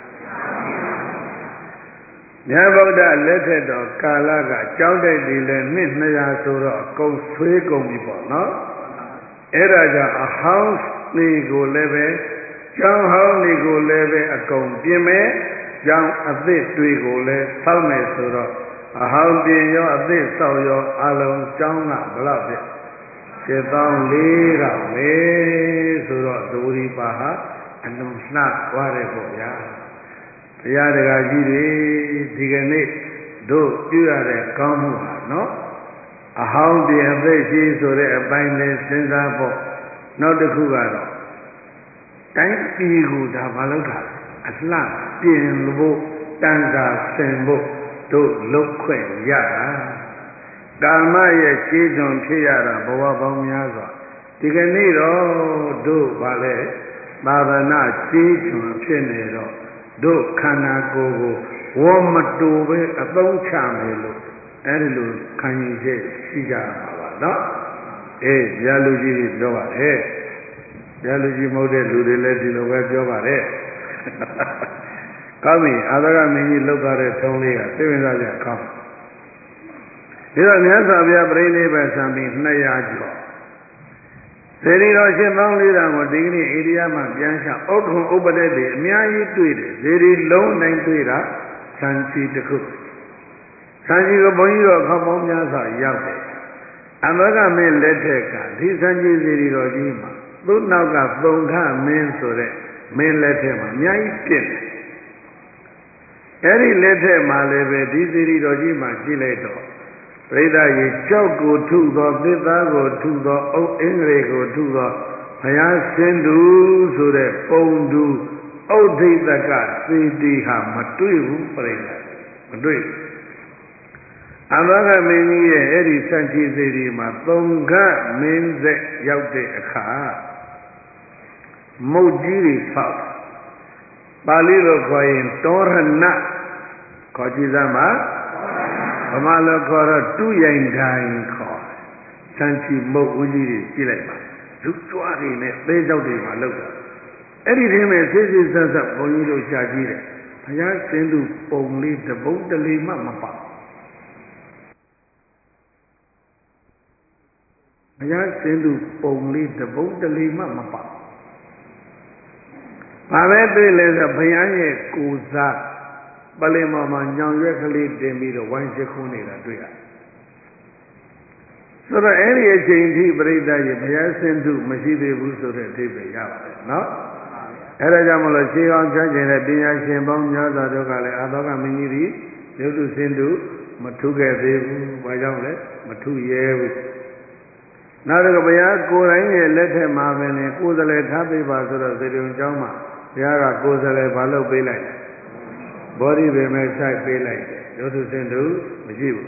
S1: မြတ်ဗုဒ္ဓလက်ထက်တော်ကာလကကြောင်းတိုက်တွေလည်းနှစ်200ဆိုတော့အကုန်ဆွေးကုန်ပြီပေါ့နော်အဲ့ဒါကြောင့်အဟောင်းတွေကိုလည်းပဲကျောင်းဟောင်းတွေကိုလည်းပဲအကုန်ပြင်မယ်ကျောင်းအသစ်တွေကိုလည်းဆောက်မယ်ဆိုတော့အဟောင်းပြင်ရောအသစ်ဆောက်ရောအလုံးကျောင်းကဘယ်လောက်ပြ7400ပဲဆိုတော့သဝရိပါဟာအလုံးလှသွားတယ်ပေါ့ဗျာဘုရားတရားကြီးတွေဒီကနေ့တို့ပြုရတဲ့ကောင်းမှုဟာနော်အဟောင်းပြင်အသက်ရှိဆိုတဲ့အပိုင်းလေးစဉ်းစားဖို့နောက်တစ်ခုကတော့တိုင်းပြည်ကိုဒါမလုပ်တာအလှပြင်လို့တန်တာဆင်ဖို့တို့လုတ်ခွင့်ရတာကာမရဲ့ခြေစွန်ဖြစ်ရတာဘဝပေါင်းများစွာဒီကနေ့တော့တို့ဗာလဲသာသနာခြေစွန်ဖြစ်နေတော့တို့ခန္ဓာကိုယ်ကိုဝေါ်မတူပဲအသုံးချမယ်လို့အဲဒီလိုခံယူချက်ရှိကြပါပါနော်အေးဗျာလူကြီးပြောပါတယ်ဗျာလူကြီးမဟုတ်တဲ့လူတွေလည်းဒီလိုပဲပြောပါတယ်ကောင်းပြီအာသကမင်းကြီးလောက်သွားတဲ့ထုံးလေးကသိဝင်စားကြကောင်းဒီတော့မြတ်စွာဘုရားပြိဋိဘံဆံပြီး200ကျော်စေရီတော်ရှင်ပေါင်း၄000ကိုဒီကနေ့အိန္ဒိယမှာပြန်ရှောက်ဥက္ကုံဥပဒေတွေအများကြီးတွေ့တယ်စေရီလုံးတိုင်းတွေ့တာဆံချီတစ်ခုဆံချီကိုဘုန်းကြီးတို့ခေါင်းပေါင်းများစွာရောက်တယ်အမကမင်းလက်ထက်ကဒီဆံချီစေရီတော်ကြီးမှာသူ့နောက်ကသုံခမင်းဆိုတဲ့မင်းလက်ထက်မှာအများကြီးပြည့်တယ်အဲ့ဒီလက်ထက်မှာလည်းပဲဒီစေရီတော်ကြီးမှာကြည့်လိုက်တော့ပရိသတ်ရေကြောက်ကိုထုသောသစ္စာကိုထုသောအုတ်အင်္ဂလိကိုထုသောဘုရားရှင်သူဆိုတဲ့ပုံသူဥဒိတကစေတီဟာမတွေ့ဘူးပရိသတ်မတွေ့အမဂမင်းကြီးရဲ့အဲ့ဒီစံချီစေတီမှာသုံခမင်းဆက်ရောက်တဲ့အခါမုတ်ကြီးတွေဆောက်ပါဠိလိုခေါ်ရင်တောရဏခေါ်ကြည့်စမ်းပါဗမာလိုခေါ်တော့တူရိုင်တိုင်းခေါ်စံချီမုတ်ဦးကြီးတွေကြည့်လိုက်ပါလူကြွားတွေနဲ့သေးကြောက်တွေမှာလောက်တာအဲ့ဒီထဲမှာစိတ်စိတ်ဆက်ဆက်ဘုန်းကြီးတို့ရှာကြည့်တယ်ဘုရားရှင်သူပုံလေးတပုတ်တလေမှမပါဘုရားရှင်သူပုံလေးတပုတ်တလေမှမပါဘာပဲတွေ့လဲဆိုဘုရားရဲ့ကိုယ်စားပလင်ပေါ်မှာညောင်ရွက်ကလေးတင်ပြီးတော့ဝိုင်းရှိခိုးနေတာတွေ့ရတယ်။ဆိုတော့အဲ့ဒီအချိန်ထိပြိဿရဲ့ဘုရားရှင်သူမရှိသေးဘူးဆိုတဲ့အဓိပ္ပာယ်ရပါတယ်နော်။အဲ့ဒါကြောင့်မလို့ရှင်းအောင်ချမ်းကျင်တဲ့ပညာရှင်ပေါင်းများစွာတို့ကလည်းအာသောကမင်းကြီးဒီရုပ်တုရှင်သူမထုခဲ့သေးဘူး။ဘာကြောင့်လဲမထုရဲဘူး။နောက်တော့ဘုရားကိုယ်တိုင်ရဲ့လက်ထက်မှာပဲလေကိုယ်စလဲထားပေးပါဆိုတော့စေတုံကျောင်းမှာဘုရားကကိုယ်စလဲဘာလုပ်ပေးလိုက်လဲဘောဓိပင်မဲ့ဆိုင်ပေးလိုက်တယ်ရုပ်တုရှင်သူမရှိဘူး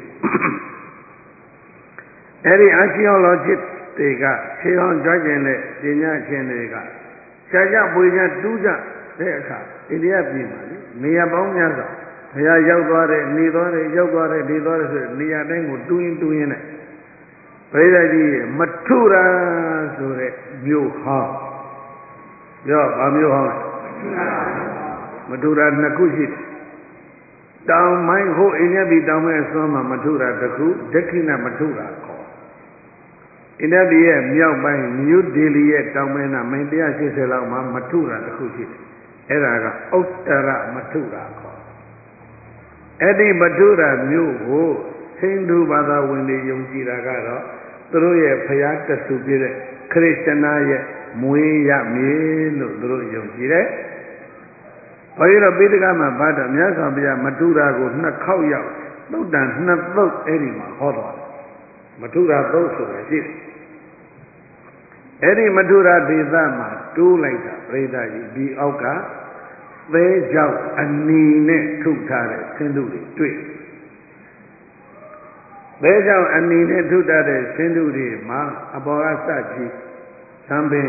S1: အဲ့ဒီအာရှိအောင်လောจิตတွေကခြေအောင်ကြွကျင်တဲ့ပညာရှင်တွေကရှားကြပွေကြတူးကြတဲ့အခါအိန္ဒိယပြည်မှာလေနေရာပေါင်းများစွာဘုရားရောက်သွားတဲ့နေသွားတဲ့ရောက်သွားတဲ့ဒီသွားတဲ့ဆိုနေရာတိုင်းကိုတူးရင်နဲ့ပရိသတ်ကြီးမထုရာဆိုတဲ့မြို့ဟောင်းပြောဗာမြို့ဟောင်းမထုရာနှစ်ခုရှိတယ်တောင်မိုင်းဟိုအိန္ဒိယပြည်တောင်မိုင်းအစွမ်းမှာမထုရာတစ်ခုဒက္ခိဏမထုရာခေါ်အိန္ဒိယပြည်ရဲ့မြောက်ပိုင်းနယူးဒေလီရဲ့တောင်ပိုင်းနာမိုင်180လောက်မှာမထုရာတစ်ခုရှိတယ်အဲ့ဒါကဥတ္တရမထုရာခေါ်အဲ့ဒီမထုရာမြို့ကိုဟိန္ဒူဘာသာဝင်တွေယုံကြည်တာကတော့သူတို့ရဲ့ဖျားတဆူပြည့်တဲ့ခရစ်ယာန်ရဲ့မွေးရမည်လို့သူတို့ယုံကြည်တယ်ဘုရားပိဋကမှာဘာတော့မြတ်စွာဘုရားမထုရာကို2ခေါက်ရောက်သုတ်တန်2သုတ်အဲ့ဒီမှာဟောသွားတယ်မထုရာသုတ်ဆိုတာရှိတယ်အဲ့ဒီမထုရာဒေသမှာတိုးလိုက်တာပြိဿကြီးဒီအောက်ကသဲကြောက်အနီနဲ့ထုထားတဲ့ဆင်းတုတွေတွေ့သဲကြောက်အနီနဲ့ထုထားတဲ့ဆင်းတုတွေမှာအပေါ်ကစကြည့်သံပင်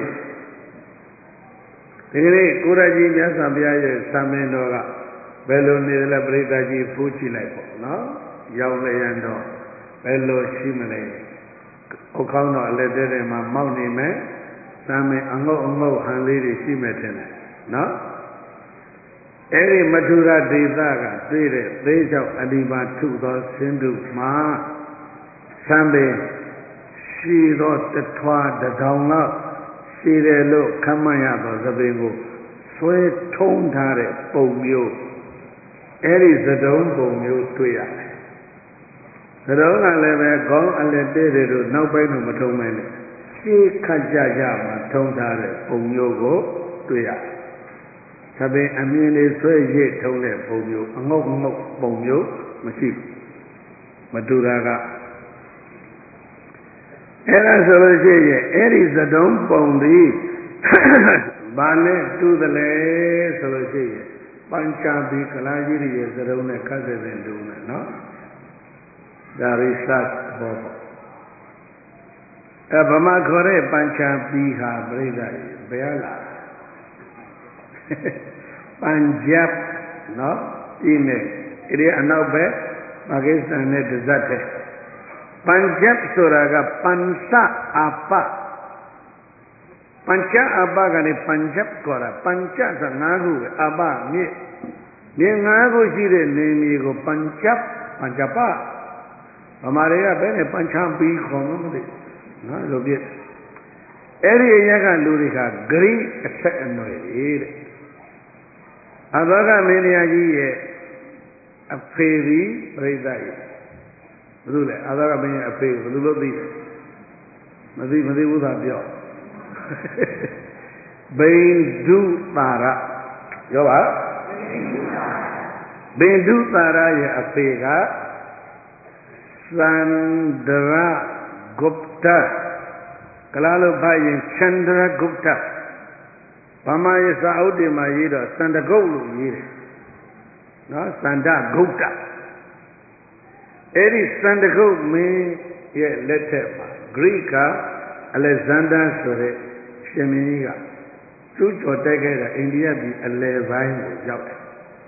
S1: ဒီကနေ့ကိုရကြီးမြတ်စွာဘုရားရဲ့ဆံမင်းတော်ကဘယ်လိုနေလဲပြိဿကြီးဖူးကြည့်လိုက်ပေါ့နော်ရောက်လျံတော့ဘယ်လိုရှိမလဲဥကောင်းတော်အလက်တဲမှာမောက်နေမယ်ဆံမင်းအငုတ်ဟန်လေးတွေရှိမယ်ထင်တယ်နော်အဲ့ဒီမထုရဒေသကတွေ့တဲ့သေးချောက်အဒီပါထုသောဆင်းတုမှာဆံပင်ရှိသောတထွားတထောင်လောက်ရှိတယ်လို့ခန့်မှန်းရသောသပင်ကိုဆွဲထုံးထားတဲ့ပုံမျိုးအဲ့ဒီသတုံးပုံမျိုးတွေ့ရတယ်သတုံးကလည်းပဲခေါင်းအလက်တဲတွေတို့နောက်ပိုင်းတော့မထုံးမဲနဲ့ရှေးခတ်ကြမှာထုံးထားတဲ့ပုံမျိုးကိုတွေ့ရတယ်သပင်အမြင်လေးဆွဲရစ်ထုံးတဲ့ပုံမျိုးအငုတ်ပုံမျိုးမရှိဘူးမတူတာကအဲ့ဒါဆိုလို့ရှိရင်အဲ့ဒီသတုံးပုံသည်ဘာနဲ့တူတယ်လဲဆိုလို့ရှိရင်ပัญจဘီကလာကြီးရဲ့သတုံးနဲ့ခတ်တဲ့တူမယ်နော်ဒါရိသတ်ဘောဗမာခေါ်တဲ့ပัญจဘီဟာပြိဿကြီးဘယ်လာပัญจပ်နော်ဒီနဲ့ဒီအနောက်ဘက်ပါကစ္စတန်နဲ့တစပ်တဲ့ပัญจပ်ဆိုတာကပန်စအပပัญจအပကနေပัญจပ်ခေါ်တာပัญจဆို5ခုပဲအပမြစ်ဒီ5ခုရှိတဲ့နေမြေကိုပัญจပ်ပัญจပဗမာတွေကဘယ်နဲ့ပัญချပီခေါ်မှမသိနော်လို့ပြအဲ့ဒီအရက်ကလူတွေကဂရိအထက်အနွယ်တဲ့အဘောဂမင်းတရားကြီးရဲ့အဖေဒီပြိဿရဲ့ဘယ်လိုလဲအဘောဂမင်းရဲ့အဖေဘယ်လိုလုပ်သိလဲမသိဘူးသာပြောဘိန္ဒုပါရပြောပါဘိန္ဒုပါရရဲ့အဖေကသန္ဒရာဂုပ္တကလာလို့ဖတ်ရင်ချန္ဒရာဂုပ္တဗမာယစာအုပ်တွေမှာရေးတော့သန္တဂုတ်လို့ရေးတယ်နော်သန္တဂုပ္တအဲ့ဒီသန္တဂုတ်မင်းရဲ့လက်ထက်မှာဂရိကအလက်ဇန္ဒာဆိုတဲ့ရှင်မင်းကြီးကကျူးကျော်တိုက်ခဲ့တာအိန္ဒိယပြည်အလယ်ပိုင်းကိုရောက်တယ်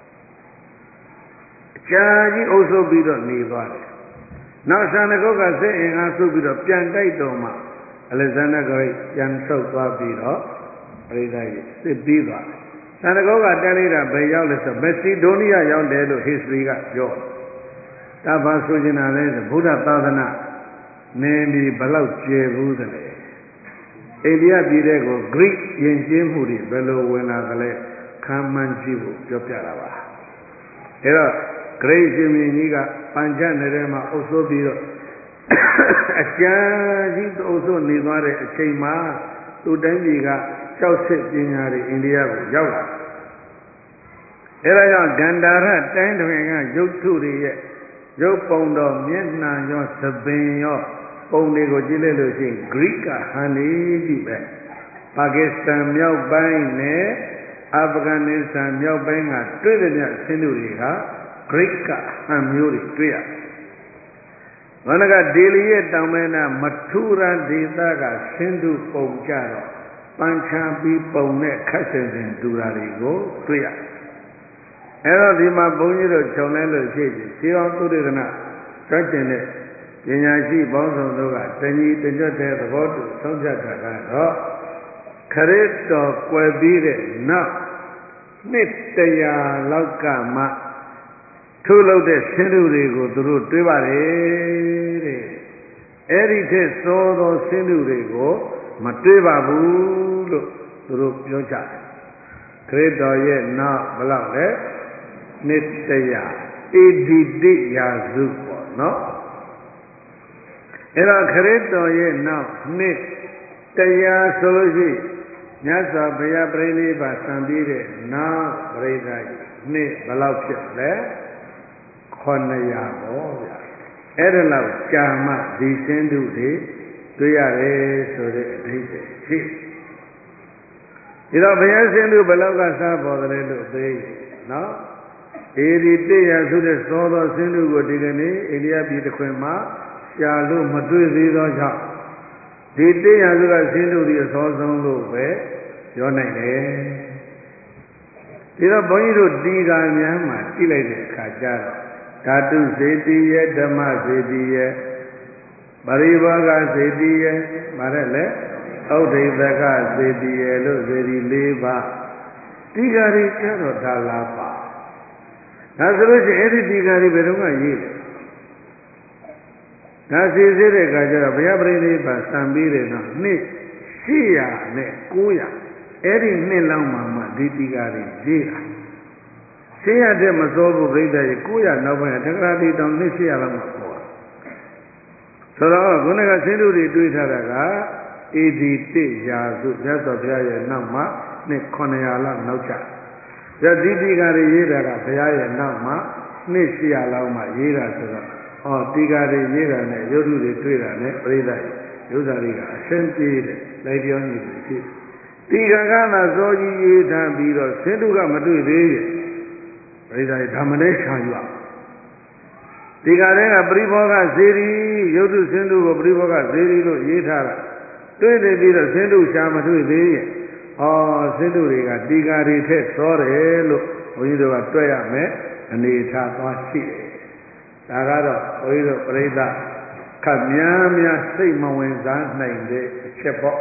S1: အကြာကြီးအုပ်စုပ်ပြီးတော့နေသွားတယ်နောက်သန္တဂုတ်ကစိတ်အင်အားစုပြီးတော့ပြန်တိုက်တော်မှာအလက်ဇန္ဒာဂရိပြန်ဆုတ်သွားပြီးတော့ပရိသတ်ကြီးစစ်ပြီးသွားတယ်သန္တဂုတ်ကတက်လိုက်တာဘယ်ရောက်လဲဆိုမက်ဆီဒိုးနီးယားရောက်တယ်လို့ history ကပြောတာဘာဆိုချင်တာလဲဆိုဗုဒ္ဓသာသနာနင်းပြီးဘလောက်ကျယ်ဘူးသလဲအိန္ဒိယပြည်တဲ့ကိုဂရိယဉ်ကျေးမှုတွေဘယ်လိုဝင်လာသလဲခံမှန်းကြည့်ဖို့ပြောပြတာပါအဲတော့ဂရိရှင်မင်းကြီးကပัญจနယ်ထဲမှာအုပ်စိုးပြီးတော့အကျဉ်းကြီးအုပ်စိုးနေသွားတဲ့အချိန်မှာသူ့တိုင်းပြည်ကကြောက်စစ်ပညာတွေအိန္ဒိယကိုရောက်လာအဲဒါကြောင့်ဂန္ဓာရတိုင်းတွင်ကရုပ်ထုတွေရဲ့ရုပ်ပုံတော်မျက်နှာရောသပင်ရောပုံတွေကိုကြည့်လိုက်လို့ရှိရင်ဂရိကဟန်နေပြီပဲပါကစ္စတန်မြောက်ပိုင်းနဲ့အာဖဂန်နစ္စတန်မြောက်ပိုင်းကတွေ့တဲ့မြတ်ဆင်းသူတွေကဂရိကဟန်မျိုးတွေတွေ့ရတယ်။ဘာနကဒေလီရဲ့တောင်မဲနာမထူရဒေသကဆင်းသူပုံကြတော့ပန်းချပြီးပုံနဲ့ခက်ဆင်ဆင်တူတာတွေကိုတွေ့ရတယ်။အဲတော့ဒီမှာဘုန်းကြီးတို့ခြုံလဲလို့ရှိပြီရှင်းအောင်သုတေသနစัจကျင်တဲ့ပညာရှိပေါင်းစုံတို့ကတညီတညွတ်တဲ့သဘောတူဆုံးဖြတ်တာကတော့ခရစ်တော်ကွယ်ပြီးတဲ့နောက်နှစ်100လောက်ကမှထုတ်လုပ်တဲ့ဆင်းတုတွေကိုသူတို့တွေးပါတယ်တဲ့အဲ့ဒီထက်စောသောဆင်းတုတွေကိုမတွေးပါဘူးလို့သူတို့ပြောကြတယ်ခရစ်တော်ရဲ့နောက်ဘယ်လောက်လဲနှစ်100အေဒီတိရာစုပေါ့နော်အဲ့တော့ခရစ်တော်ရဲ့နောက်နှစ်100ဆိုလို့ရှိမြတ်စွာဘုရားပြိဋိဘသံပြီးတဲ့နောက်ပရိသတ်နှစ်ဘယ်လောက်ဖြစ်လဲ900ပေါ့ဗျာအဲ့ဒါလောက်ကြာမှဒီစင်းတုတွေတွေ့ရတယ်ဆိုတဲ့အဓိပ္ပာယ်ရှိဒီတော့ဘုရားစင်းတုဘယ်လောက်ကစားပေါ်တယ်လို့သိနော်ဒီ100ဆိုတဲ့သောသောစင်းတုကိုဒီကနေ့အိန္ဒိယပြည်တစ်ခွင်မှာရှာလို့မတွေ့သေးသောကြောင့်ဒီ100စုကစင်းတုတွေအစောဆုံးလို့ပဲပြောနိုင်တယ်ဒီတော့ဘုန်းကြီးတို့ဒီကများမှာကြည့်လိုက်တဲ့အခါကျတော့ဓာတုစေတီရဲ့ဓမ္မစေတီရဲ့ပရိဘောဂစေတီရဲ့ဗါတဲ့လေဩဒိသကစေတီရဲ့လို့စေတီ၄ပါးဒီကရီကျတော့ဒါလာပါဒါဆိုလို့ရှိရင်အဲ့ဒီဒီကရီဘယ်တော့မှရေးတယ်ဒါစီစစ်တဲ့အခါကျတော့ဘုရားပရိနိဗ္ဗာန်စံပြီးတယ်နော်နှစ်800နဲ့900အဲ့ဒီနှစ်လောက်မှဒီတိကာတွေရေးတာ800တဲ့မစိုးဘူးပြိဿကြီး900နောက်ပိုင်းတက္ကရာတိတောင်နှစ်800လောက်မှပေါ်ဆိုတော့ခုနကဆင်းတုတွေတွေးထားတာကအေဒီတိရာစုမြတ်စွာဘုရားရဲ့နောက်မှနှစ်900လောက်နောက်ကျဒါဒီတိကာတွေရေးတာကဘုရားရဲ့နောက်မှနှစ်800လောက်မှရေးတာဆိုတော့တိကာတွေရေးတာနဲ့ရုပ်ထုတွေတွေ့တာနဲ့ပြိဿရုပ်ဓာတွေကအရှင်းပြေးတယ်လိုက်ပြောနေတယ်ရှိတိကာကသာစောကြီးရေးထားပြီးတော့ဆင်းတုကမတွေ့သေးရဲ့ပြိဿဓမ္မလေးခြာယူအောင်ဒီကားတွေကပရိဘောဂဇေရီရုပ်ထုဆင်းတုကိုပရိဘောဂဇေရီလို့ရေးထားတာတွေ့နေပြီးတော့ဆင်းတုရှာမတွေ့သေးရဲ့ဆင်းတုတွေကဒီကာတွေထက်စောတယ်လို့ဘုန်းကြီးတို့ကတွက်ရမယ်အနေထားသွားရှိတယ်ဒါကတော့ဘုန်းကြီးတို့ပြိဿခက်များများစိတ်မဝင်စားနိုင်တဲ့အချက်ပေါ့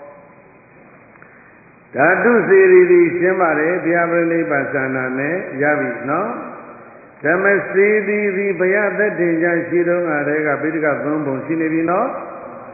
S1: ဓာတုစေရီဒီရှင်းပါတယ်ဘုရားပြိဋိဘသနာနဲ့ရပြီနော်ဓမ္မစေတီဒီဘုရားသက်တင်ကြရှိတော့ကတည်းကပိဋကသုံးပုံရှိနေပြီနော်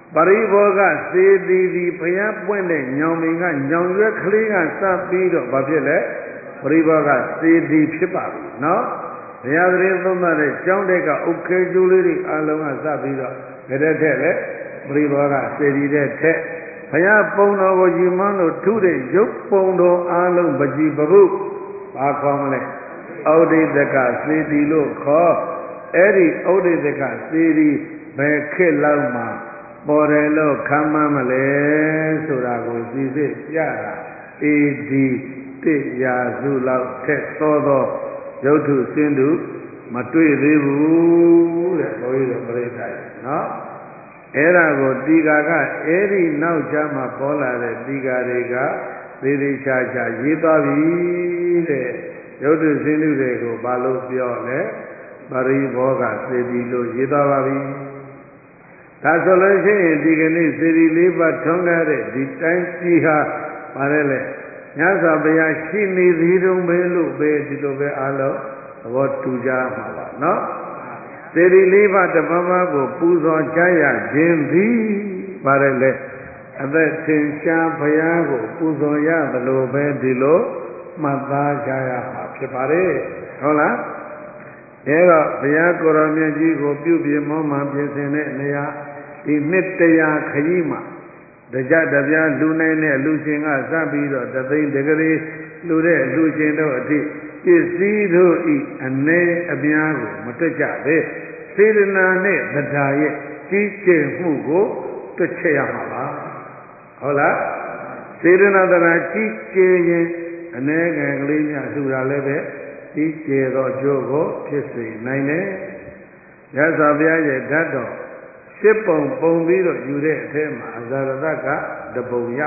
S1: ပရိဘောဂစေတီဒီဘုရားပွင့်တဲ့ညောင်ပင်ကညောင်ရွက်ကလေးကစပြီးတော့ဘာဖြစ်လဲပရိဘောဂစေတီဖြစ်ပါပြီနော်ဘုရားသတင်းသုံးသပ်တဲ့ကျောင်းတက်ကဥက္ကေကျိုးလေးတွေအလုံးကစပြီးတော့တဲ့ထက်လေပရိဘောဂစေတီတဲ့ထက်ဘုရားပုံတော်ကိုယူမန်းလို့ထုတဲ့ရုပ်ပုံတော်အလုံးပကြည်ပပုဘာခေါ်မလဲဩဒိတကစေတီလို့ခေါ်အဲ့ဒီဩဒိတကစေတီဘယ်ခေတ်လောက်မှာပေါ်တယ်လို့ခံမှန်းမလဲဆိုတာကိုသိသိပြတာအေဒီတိရာစုလောက်ထက်သောရုပ်ထုစင်းတုမတွေ့သေးဘူးတဲ့ဘုန်းကြီးတို့ပြိဿာကြီးနော်အဲ့ဒါကိုတီဃာကအဲ့ဒီနောက်ကျမှပေါ်လာတဲ့တီဃာတွေကသေးသေးချာချာရေးသွားပြီတဲ့ရုပ်ထုစင်းတုတွေကိုဘာလို့ပြောလဲပရိဘောဂစေတီလို့ရေးသွားပါပြီဒါဆိုလို့ရှိရင်ဒီကနေ့စေတီလေးပါထွန်းကားတဲ့ဒီတိုင်းပြည်ဟာပါတယ်လေညစွာဘုရားရှိနေသေးတုံးပဲလို့ပဲဒီလိုပဲအားလုံးသဘောတူကြမှာပါနော်စေတီလေးပါတပတ်ပတ်ကိုပူဇော်ကြရခြင်းသည်ပါတယ်လေအသက်ထင်ရှားဘုရားကိုပူဇော်ရသလိုပဲဒီလိုမှတ်သားကြရမှာဖြစ်ပါတယ်ဟုတ်လားအဲတော့ဘုရားကိုရောမြတ်ကြီးကိုပြုပြင်မောမှပြင်ဆင်တဲ့နေရာဒီနှစ်တရာခရီးမှာတကြတပြားလူနိုင်တဲ့လူရှင်ကစပြီးတော့တသိန်းတကလေးလူတဲ့လူရှင်တို့အထိပစ္စည်းတို့ဤအနေအပြားကိုမတွက်ကြပဲစေတနာနဲ့တရားရဲ့ကြီးကျယ်မှုကိုတွက်ချက်ရမှာပါဟုတ်လားစေတနာတရားကြီးကျယ်ရင်အနေငယ်ကလေးများလှူတာလည်းပဲကြီးကျယ်သောအကျိုးကိုဖြစ်စေနိုင်တယ်ရသော်ဘုရားရဲ့ဓာတ်တော်ရှစ်ပုံပုံပြီးတော့ယူတဲ့အထဲမှာအဇာရတကတပုံရ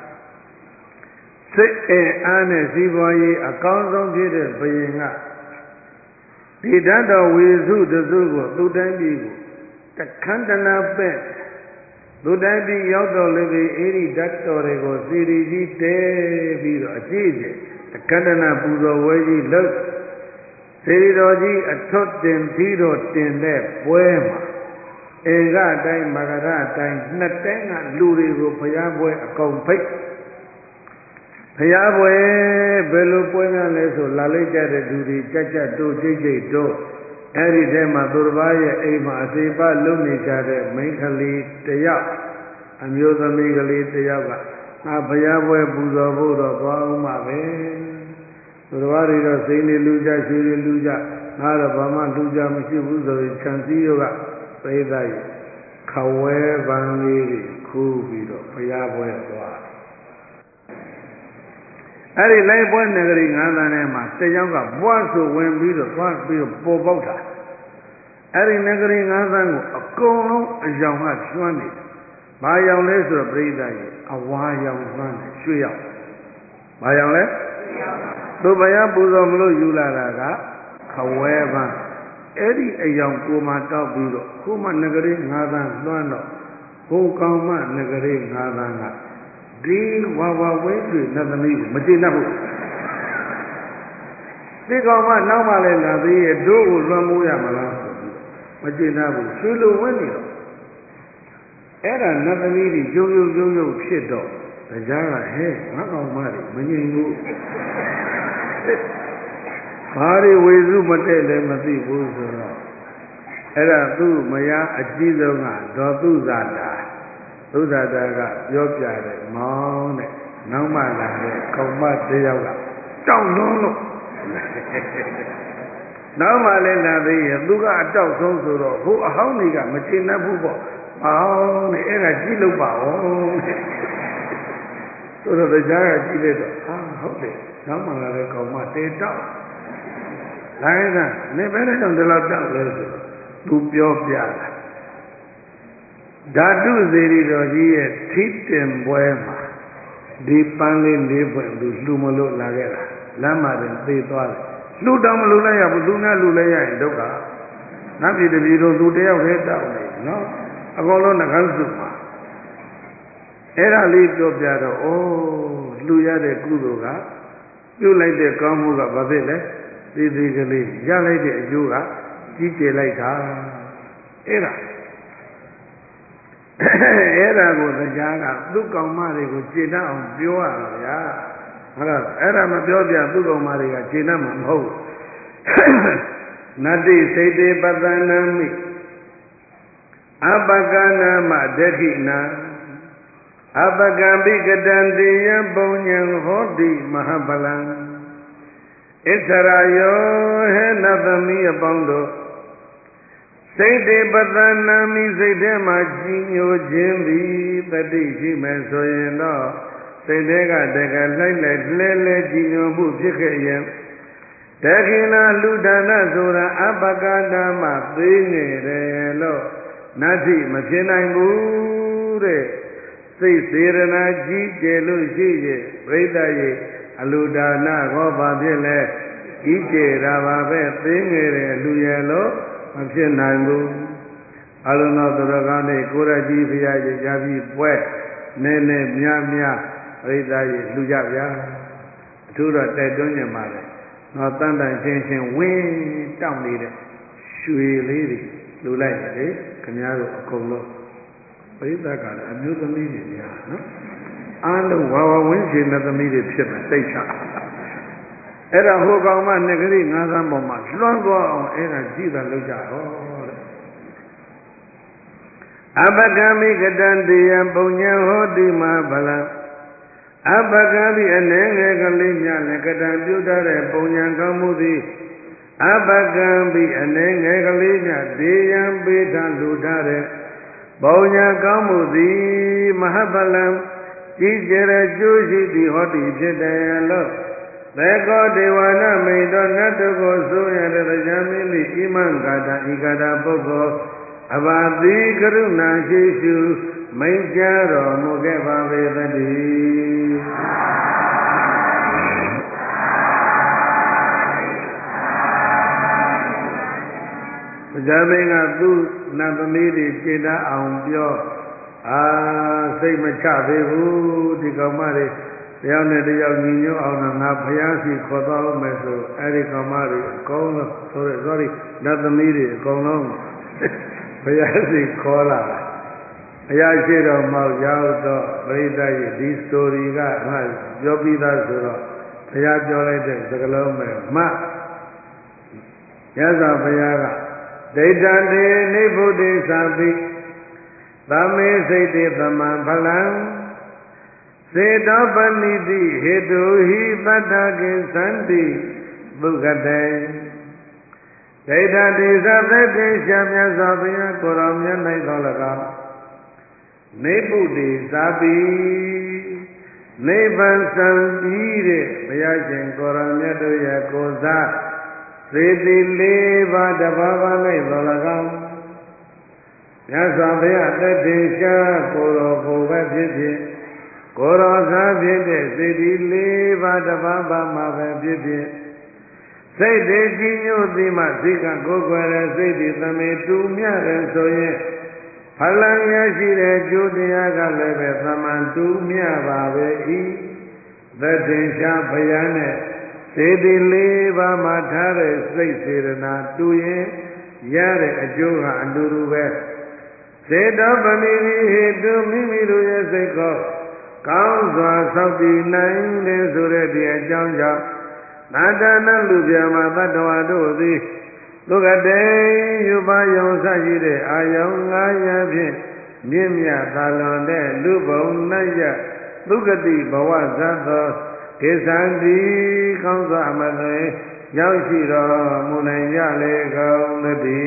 S1: စိတ်အားနဲ့စီးပွားရေးအကောင်းဆုံးဖြစ်တဲ့ဘုရင်ကဒီဓာတ်တော်ဝေစုတစုကိုသူ့တိုင်းပြည်ကိုတခန္ဓနာပဲ့သူ့တိုင်းပြည်ရောက်တော်လည်းပဲအဲ့ဒီဓာတ်တော်တွေကိုစီရီကြီးတဲပြီးတော့အကြည့်ကျတခန္ဓနာပူဇော်ဝဲကြီးလုပ်စေရီတော်ကြီးအထွတ်တင်ပြီးတော့တင်တဲ့ပွဲမှာအင်္ဂတိုင်းမဂရတိုင်းနှစ်တိုင်းကလူတွေကိုဘုရားပွဲအကုန်ဖိတ်ဘုရားပွဲဘယ်လိုပွဲများလဲဆိုလာလိုက်ကြတဲ့လူတွေကြက်ကြက်တို့ကြိတ်ကြိတ်တို့အဲ့ဒီထဲမှာသူတစ်ပါးရဲ့အိမ်မှာအသေးပါလုံနေကြတဲ့မိန်းကလေးတယောက်အမျိုးသမီးကလေးတယောက်ကဘုရားပွဲပူဇော်ဖို့တော့သွားအောင်ပါပဲသူတစ်ပါးတွေတော့စိတ်နဲ့လူကြရွှေတွေလူကြငါတော့ဘာမှလူကြမရှိဘူးဆိုရင်ခြံစည်းရောကပရိသတ်ရဲ့ခဝဲပန်းလေးတွေခူးပြီးတော့ဘုရားပွဲသွားအဲ့ဒီလိုက်ပွဲနဂရီ9သန်းထဲမှာတယောက်ကဘွားဆိုဝင်ပြီးတော့သွားပြီးတော့ပေါ်ပေါက်တာအဲ့ဒီနဂရီ9သန်းကိုအကုန်လုံးအယောင်ကကျွမ်းနေတယ်။ဘာယောင်လဲဆိုတော့ပရိသတ်ရဲ့အဝါယောင်ကျွမ်းတယ်ရွှေယောင်။ဘာယောင်လဲသူဘုရားပူဇော်မလို့ယူလာတာကခဝဲပန်းအဲ့ဒီအယောင်ကိုမှတောက်ပြီးတော့ခုမှနဂရီ9သန်းလွှမ်းတော့ဟိုကောင်မှနဂရီ9သန်းကဒီဝါဝဝဲတွေနတ်သမီးကိုမကျေနပ်ဘူးဒီကောင်မှနောက်မှလည်းလာသေးရဲ့တို့ကိုလွှမ်းမိုးရမလားဆိုပြီးမကျေနပ်ဘူးရွှေလိုဝဲနေတော့အဲ့ဒါနတ်သမီးတွေကျုံဖြစ်တော့တရားကဟဲ့ငါကောင်မတွေမငြိမ်ဘူးဘာတွေဝေစုမတည့်လည်းမသိဘူးဆိုတော့အဲ့ဒါသူ့မယားအကြီးဆုံးကဒေါ်သူဇာတာသုဇာတာကပြောပြတယ်မောင်းတဲ့နောက်မှလာတဲ့ကောင်မတယောက်ကတောက်လုံးလို့နောက်မှလည်းလာသေးရဲ့သူကအတောက်ဆုံးဆိုတော့ဟိုအဟောင်းတွေကမကျေနပ်ဘူးပေါ့အောင်တဲ့အဲ့ဒါကြည့်လို့ပါအောင်တဲ့ဆိုတော့တရားကကြည့်လိုက်တော့ဟုတ်တယ်နောက်မှလာတဲ့ကောင်မတေတောက်လိုင်းကနေဘယ်နဲ့ကြောင့်ဒီလောက်တောက်လဲဆိုတော့သူပြောပြတာဓာတုစေရီတော်ကြီးရဲ့ထိတင်ပွဲမှာဒီပန်းလေး၄ပွင့်သူလှူမလို့လာခဲ့တာလမ်းမှာတင်သေသွားတယ်လှူတောင်မလှူလိုက်ရဘူးသူနဲ့လှူလိုက်ရရင်ဒုက္ခနတ်ပြည်တပြည်တို့သူတယောက်ထဲတောက်နေနော်အကုန်လုံးနှကန်းစုမှာအဲ့ဒါလေးပြောပြတော့ဩလှူရတဲ့ကုသိုလ်ကပြုလိုက်တဲ့ကောင်းမှုကဘာဖြစ်လဲသေးသေးကလေးရလိုက်တဲ့အကျိုးကကြီးကျယ်လိုက်တာအဲ့ဒါအဲ့ဒါကိုတရားကသူ့ကောင်မတွေကိုကျေနပ်အောင်ပြောရတာဗျာဟုတ်လားအဲ့ဒါမပြောပြသူ့ကောင်မတွေကကျေနပ်မှာမဟုတ်နတ္တိစိတ်တေပတ္တနာမိအပကနာမဒက္ခိနာအပကံပိကတံတေယပုံညံဟောတိမဟာဗလံဣသရာယောဟေနသမီးအပေါင်းတို့စိတ်တေပတ္တနာမိစိတ်ထဲမှာကြီးညိုခြင်းသည်တတိရှိမယ်ဆိုရင်တော့စိတ်ထဲကတကယ်လိုက်လိုက်လဲလဲကြီးညိုမှုဖြစ်ခဲ့ရင်တခိနာလူဒါနဆိုတာအပကတာမှသေးငယ်တယ်လို့နတ္ထိမဖြစ်နိုင်ဘူးတဲ့စိတ်စေရနာကြီးကျယ်လို့ရှိရဲ့ပြိတ္တရဲ့အလူဒါနဟောပါဖြစ်လဲကြီးကျယ်တာပါပဲသေးငယ်တယ်လူရဲ့လို့မဖြစ်နိုင်ဘူးအလုံးတော်သူတော်ကောင်းတွေကိုရကြီးဖရာကြီးရပြီးပွဲနဲနဲများများပြိတ္တရဲ့လူကြဗျာအထူးတော့တိုက်တွန်းနေပါလေတော့တန်တန်ချင်းချင်းဝင်းတောက်နေတဲ့ရွှေလေးတွေလူလိုက်လေခင်ဗျားတို့အကုန်လုံးပရိသတ်ကလည်းအမျိုးသမီးတွေများနော်အားလုံးဝါဝဝင်းရှင်တဲ့သမီးတွေဖြစ်မယ်စိတ်ချအဲ့ဒါဟိုကောင်မနှစ်ကလေးငါးသန်းပေါ်မှာလွှမ်းသွားအောင်အဲ့ဒါကြည့်တာလုပ်ကြတော့တဲ့အပကမိကတံတေယပုံညံဟောတိမဗလံအပကပိအနေငယ်ကလေးများလည်းကတံပြုတတ်တဲ့ပုံညာကောင်းမှုသည်အပကံပိအနေငယ်ကလေးများဒေယံပေထလူထားတဲ့ပုံညာကောင်းမှုသည်မဟာဗလံကြီးကျယ်တဲ့ကျိုးရှိသည်ဟောတိဖြစ်တယ်လို့သေကောဒေဝနာမိန်တော်နတ်တို့ကိုဆိုရတဲ့တရားမင်းသည်ဣမံကာတာဤကာတာပုဂ္ဂိုလ်အဘာတိကရုဏာရှိရှုမိန့်ကြားတော်မူခဲ့ပါပေသတည်းဇာမင်းကသူ့နတ်သမီးတွေကျေနပ်အောင်ပြောစိတ်မချသေးဘူးဒီကောင်မတွေတယောက်နဲ့တယောက်ညီညွတ်အောင်ငါဖျားစီခေါ်သွားအောင်မယ်ဆိုအဲ့ဒီကောင်မတွေအကုန်လုံးဆိုရဲ sorry နတ်သမီးတွေအကုန်လုံးဖျားစီခေါ်လာအရာရှိတော်မောက်ရောက်တော့ပရိသတ်ရဲ့ဒီ story ကငါပြောပြီးသားဆိုတော့ဘုရားပြောလိုက်တဲ့စကားလုံးပဲမှရသော်ဘုရားကဒိဋ္ဌံတေနိဗ္ဗုတိသာပိသမေစိတ်တေသမံဖလံစေတောပဏိတိဟေတုဟိပတ္တကိသန္တိဘုဂတေဒိဋ္ဌံတေသဗ္ဗတေရှာမြတ်စွာဘုရားကိုယ်တော်မြတ်၌တော်၎င်းနိဗ္ဗုတိသာပိနိဗ္ဗာန်စံပြီးတဲ့ဘုရားရှင်ကိုယ်တော်မြတ်တို့ရဲ့ကိုယ်စားသေတိလေးပါးတပါးပါး၌တော်၎င်းမြတ်စွာဘုရားတတိရှာကိုယ်တော်ကိုယ်ပဲဖြစ်ဖြစ်ကိုယ်တော်စားဖြစ်တဲ့သေတိလေးပါးတပါးပါးမှာပဲဖြစ်ဖြစ်စိတ်တည်ကြည်ညိုသည်မှစိတ်ကကိုယ်ွယ်တဲ့စိတ်တည်သမေတူမြတယ်ဆိုရင်ဖလံရရှိတဲ့ကျိုးတရားကလည်းပဲသမန်တူမြပါပဲဤသတ္တင်ရှားဘုရားနဲ့သေတိလေးပါးမှာထားတဲ့စိတ်စေရနာတူရင်ရတဲ့အကျိုးကအတူတူပဲစေတောပဏိတိဟေတုမိမိတို့ရဲ့စိတ်ကိုကောင်းစွာဆောက်တည်နိုင်တယ်ဆိုတဲ့ဒီအကြောင်းကြောင့်သာတနာလူပြမှာတတ္တဝါတို့သည်သုခတေယူပါယုံစရှိတဲ့အာယုံ9ရာဖြင့်မြင့်မြတ်သာလွန်တဲ့လူဘုံနတ်ရသုခတိဘဝဇတ်သောကိသံတိကောင်းစွာမသွေရောက်ရှိတော်မူနိုင်ကြလေကုန်သတ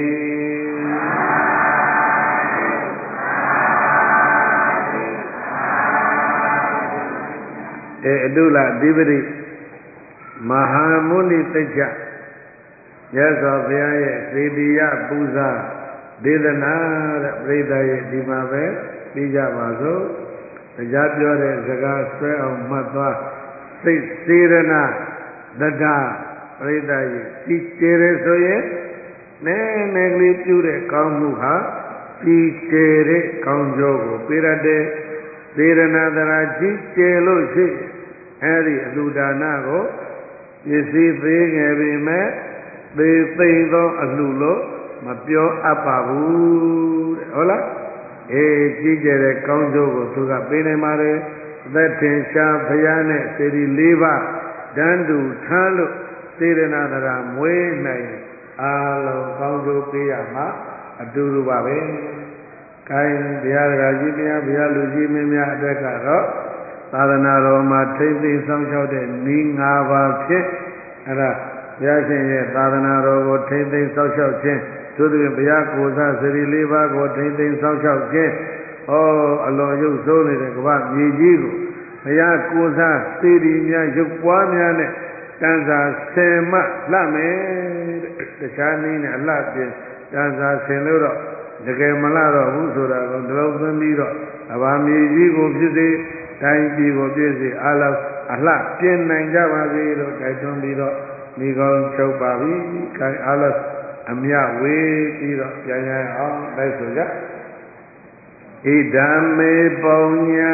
S1: ည်းအတုလအဓိပတိမဟာမုနိတ္တကြရသော်ဘုရားရဲ့သေတိယပူဇာဒေသနာတဲ့ပြိဿရဲ့ဒီမှာပဲပြီးကြပါစို့တရားပြောတဲ့စကားဆွဲအောင်မှတ်သွားစိတ်စေရနာတတပြိဿရဲ့ကြီးကျယ်တယ်ဆိုရင်နည်းနည်းကလေးပြုတဲ့ကောင်းမှုဟာကြီးကျယ်တဲ့ကောင်းကျိုးကိုပေးရတဲ့စေရနာတရာကြီးကျယ်လို့ရှိအဲဒီအလူဒါနကိုပစ္စည်းသေးငယ်ပေမဲ့သေသိသောအလှလို့မပြောအပ်ပါဘူးတဲ့ဟုတ်လားကြည့်ကြတဲ့ကောင်းကျိုးကိုသူကပေးနိုင်ပါတယ်သက်ထင်ရှားဘုရားနဲ့စေတီ၄ပါးတန်းတူထမ်းလို့စေရနာတရားမွေးနိုင်အားလုံးကောင်းကျိုးပေးရမှာအတူတူပါပဲ။ကိုင်းဘုရားတရားကြီးများဘုရားလူကြီးမင်းများအတွက်ကတော့သာသနာတော်မှာထိမ့်သိမ်းဆောင်ရှောက်တဲ့ဤ၅ပါးဖြစ်အဲ့ဒါဘုရားရှင်ရဲ့သာသနာတော်ကိုထိမ့်သိမ်းဆောင်ရှောက်ခြင်းသို့တွင်ဘုရားကိုယ်စားစေတီ၄ပါးကိုထိမ့်သိမ်းဆောင်ရှောက်ခြင်းအလွန်ရုပ်ဆိုးနေတဲ့ကမ္ဘာမြေကြီးကိုဘုရားကိုယ်စားစေတီများရုပ်ပွားများနဲ့တန်စာဆင်မှလှမယ်တခြားနည်းနဲ့အလှပြင်တန်စာဆင်လို့တော့တကယ်မလှတော့ဘူးဆိုတာကိုတလုံးသွင်းပြီးတော့အဘာမြေကြီးကိုဖြစ်စေတိုင်းပြည်ကိုပြည့်စေအလုံးအလှပြင်နိုင်ကြပါစေလို့တိုက်တွန်းပြီးတော့မိကောင်းချုပ်ပါပြီ။ခိုင်အလုံးအမြဝေးပြီးတော့ပြန်ရအောင်တိုက်ဆိုကြဣဒံမေပုံညံ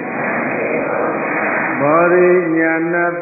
S1: ဘောရိညာဏတ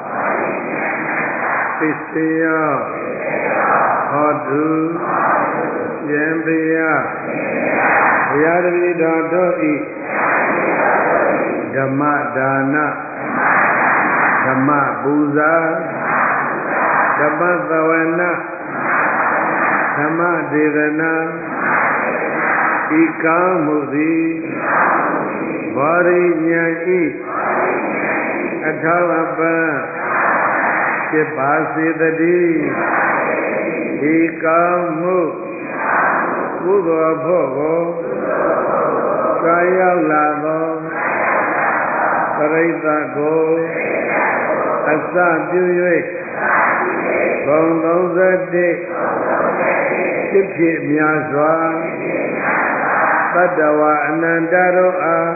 S1: ပစ္စယောဟောတုယံပိယဘုရားတပည့်တော်တို့ဤဓမ္မဒါနဓမ္မပူဇာဓမ္မသဝနာဓမ္မဒေသနာဤကောင်းမှုသည်ဘောရိညာဤအထောက်အပံ့ဖြစ်ပါစေတည်းဤကောင်းမှုကုသိုလ်ဖို့ကိုကာရောက်လာသောပရိသတ်ကိုအစပြု၍ဘုံ31ဖြစ်ဖြစ်များစွာတတ္တဝအနန္တတို့အား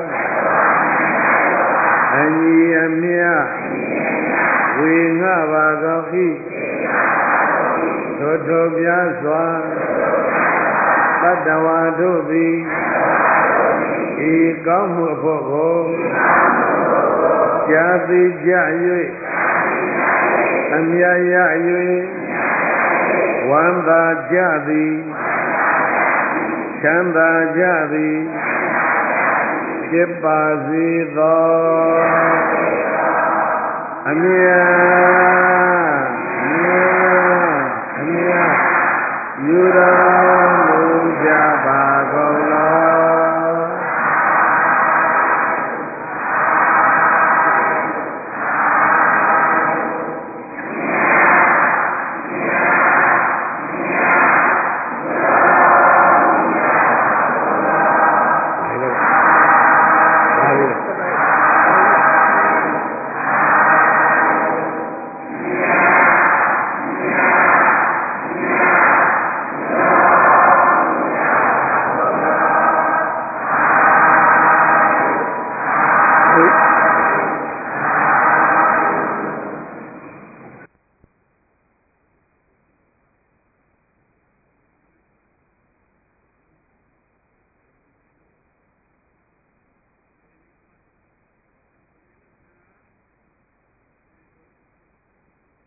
S1: အညီအမျှဝေငှပါသောဤထိုထိုပြားစွာတတ္တဝါတို့သည်ဤကောင်းမှုအဖို့ကိုကြာသိကြ၍အမြတ်ရ၍ဝမ်းသာကြသည်ချမ်းသာကြသည်ဖြစ်ပါစေသောအမြတ်ယူတော်မူကြပါကုန်လော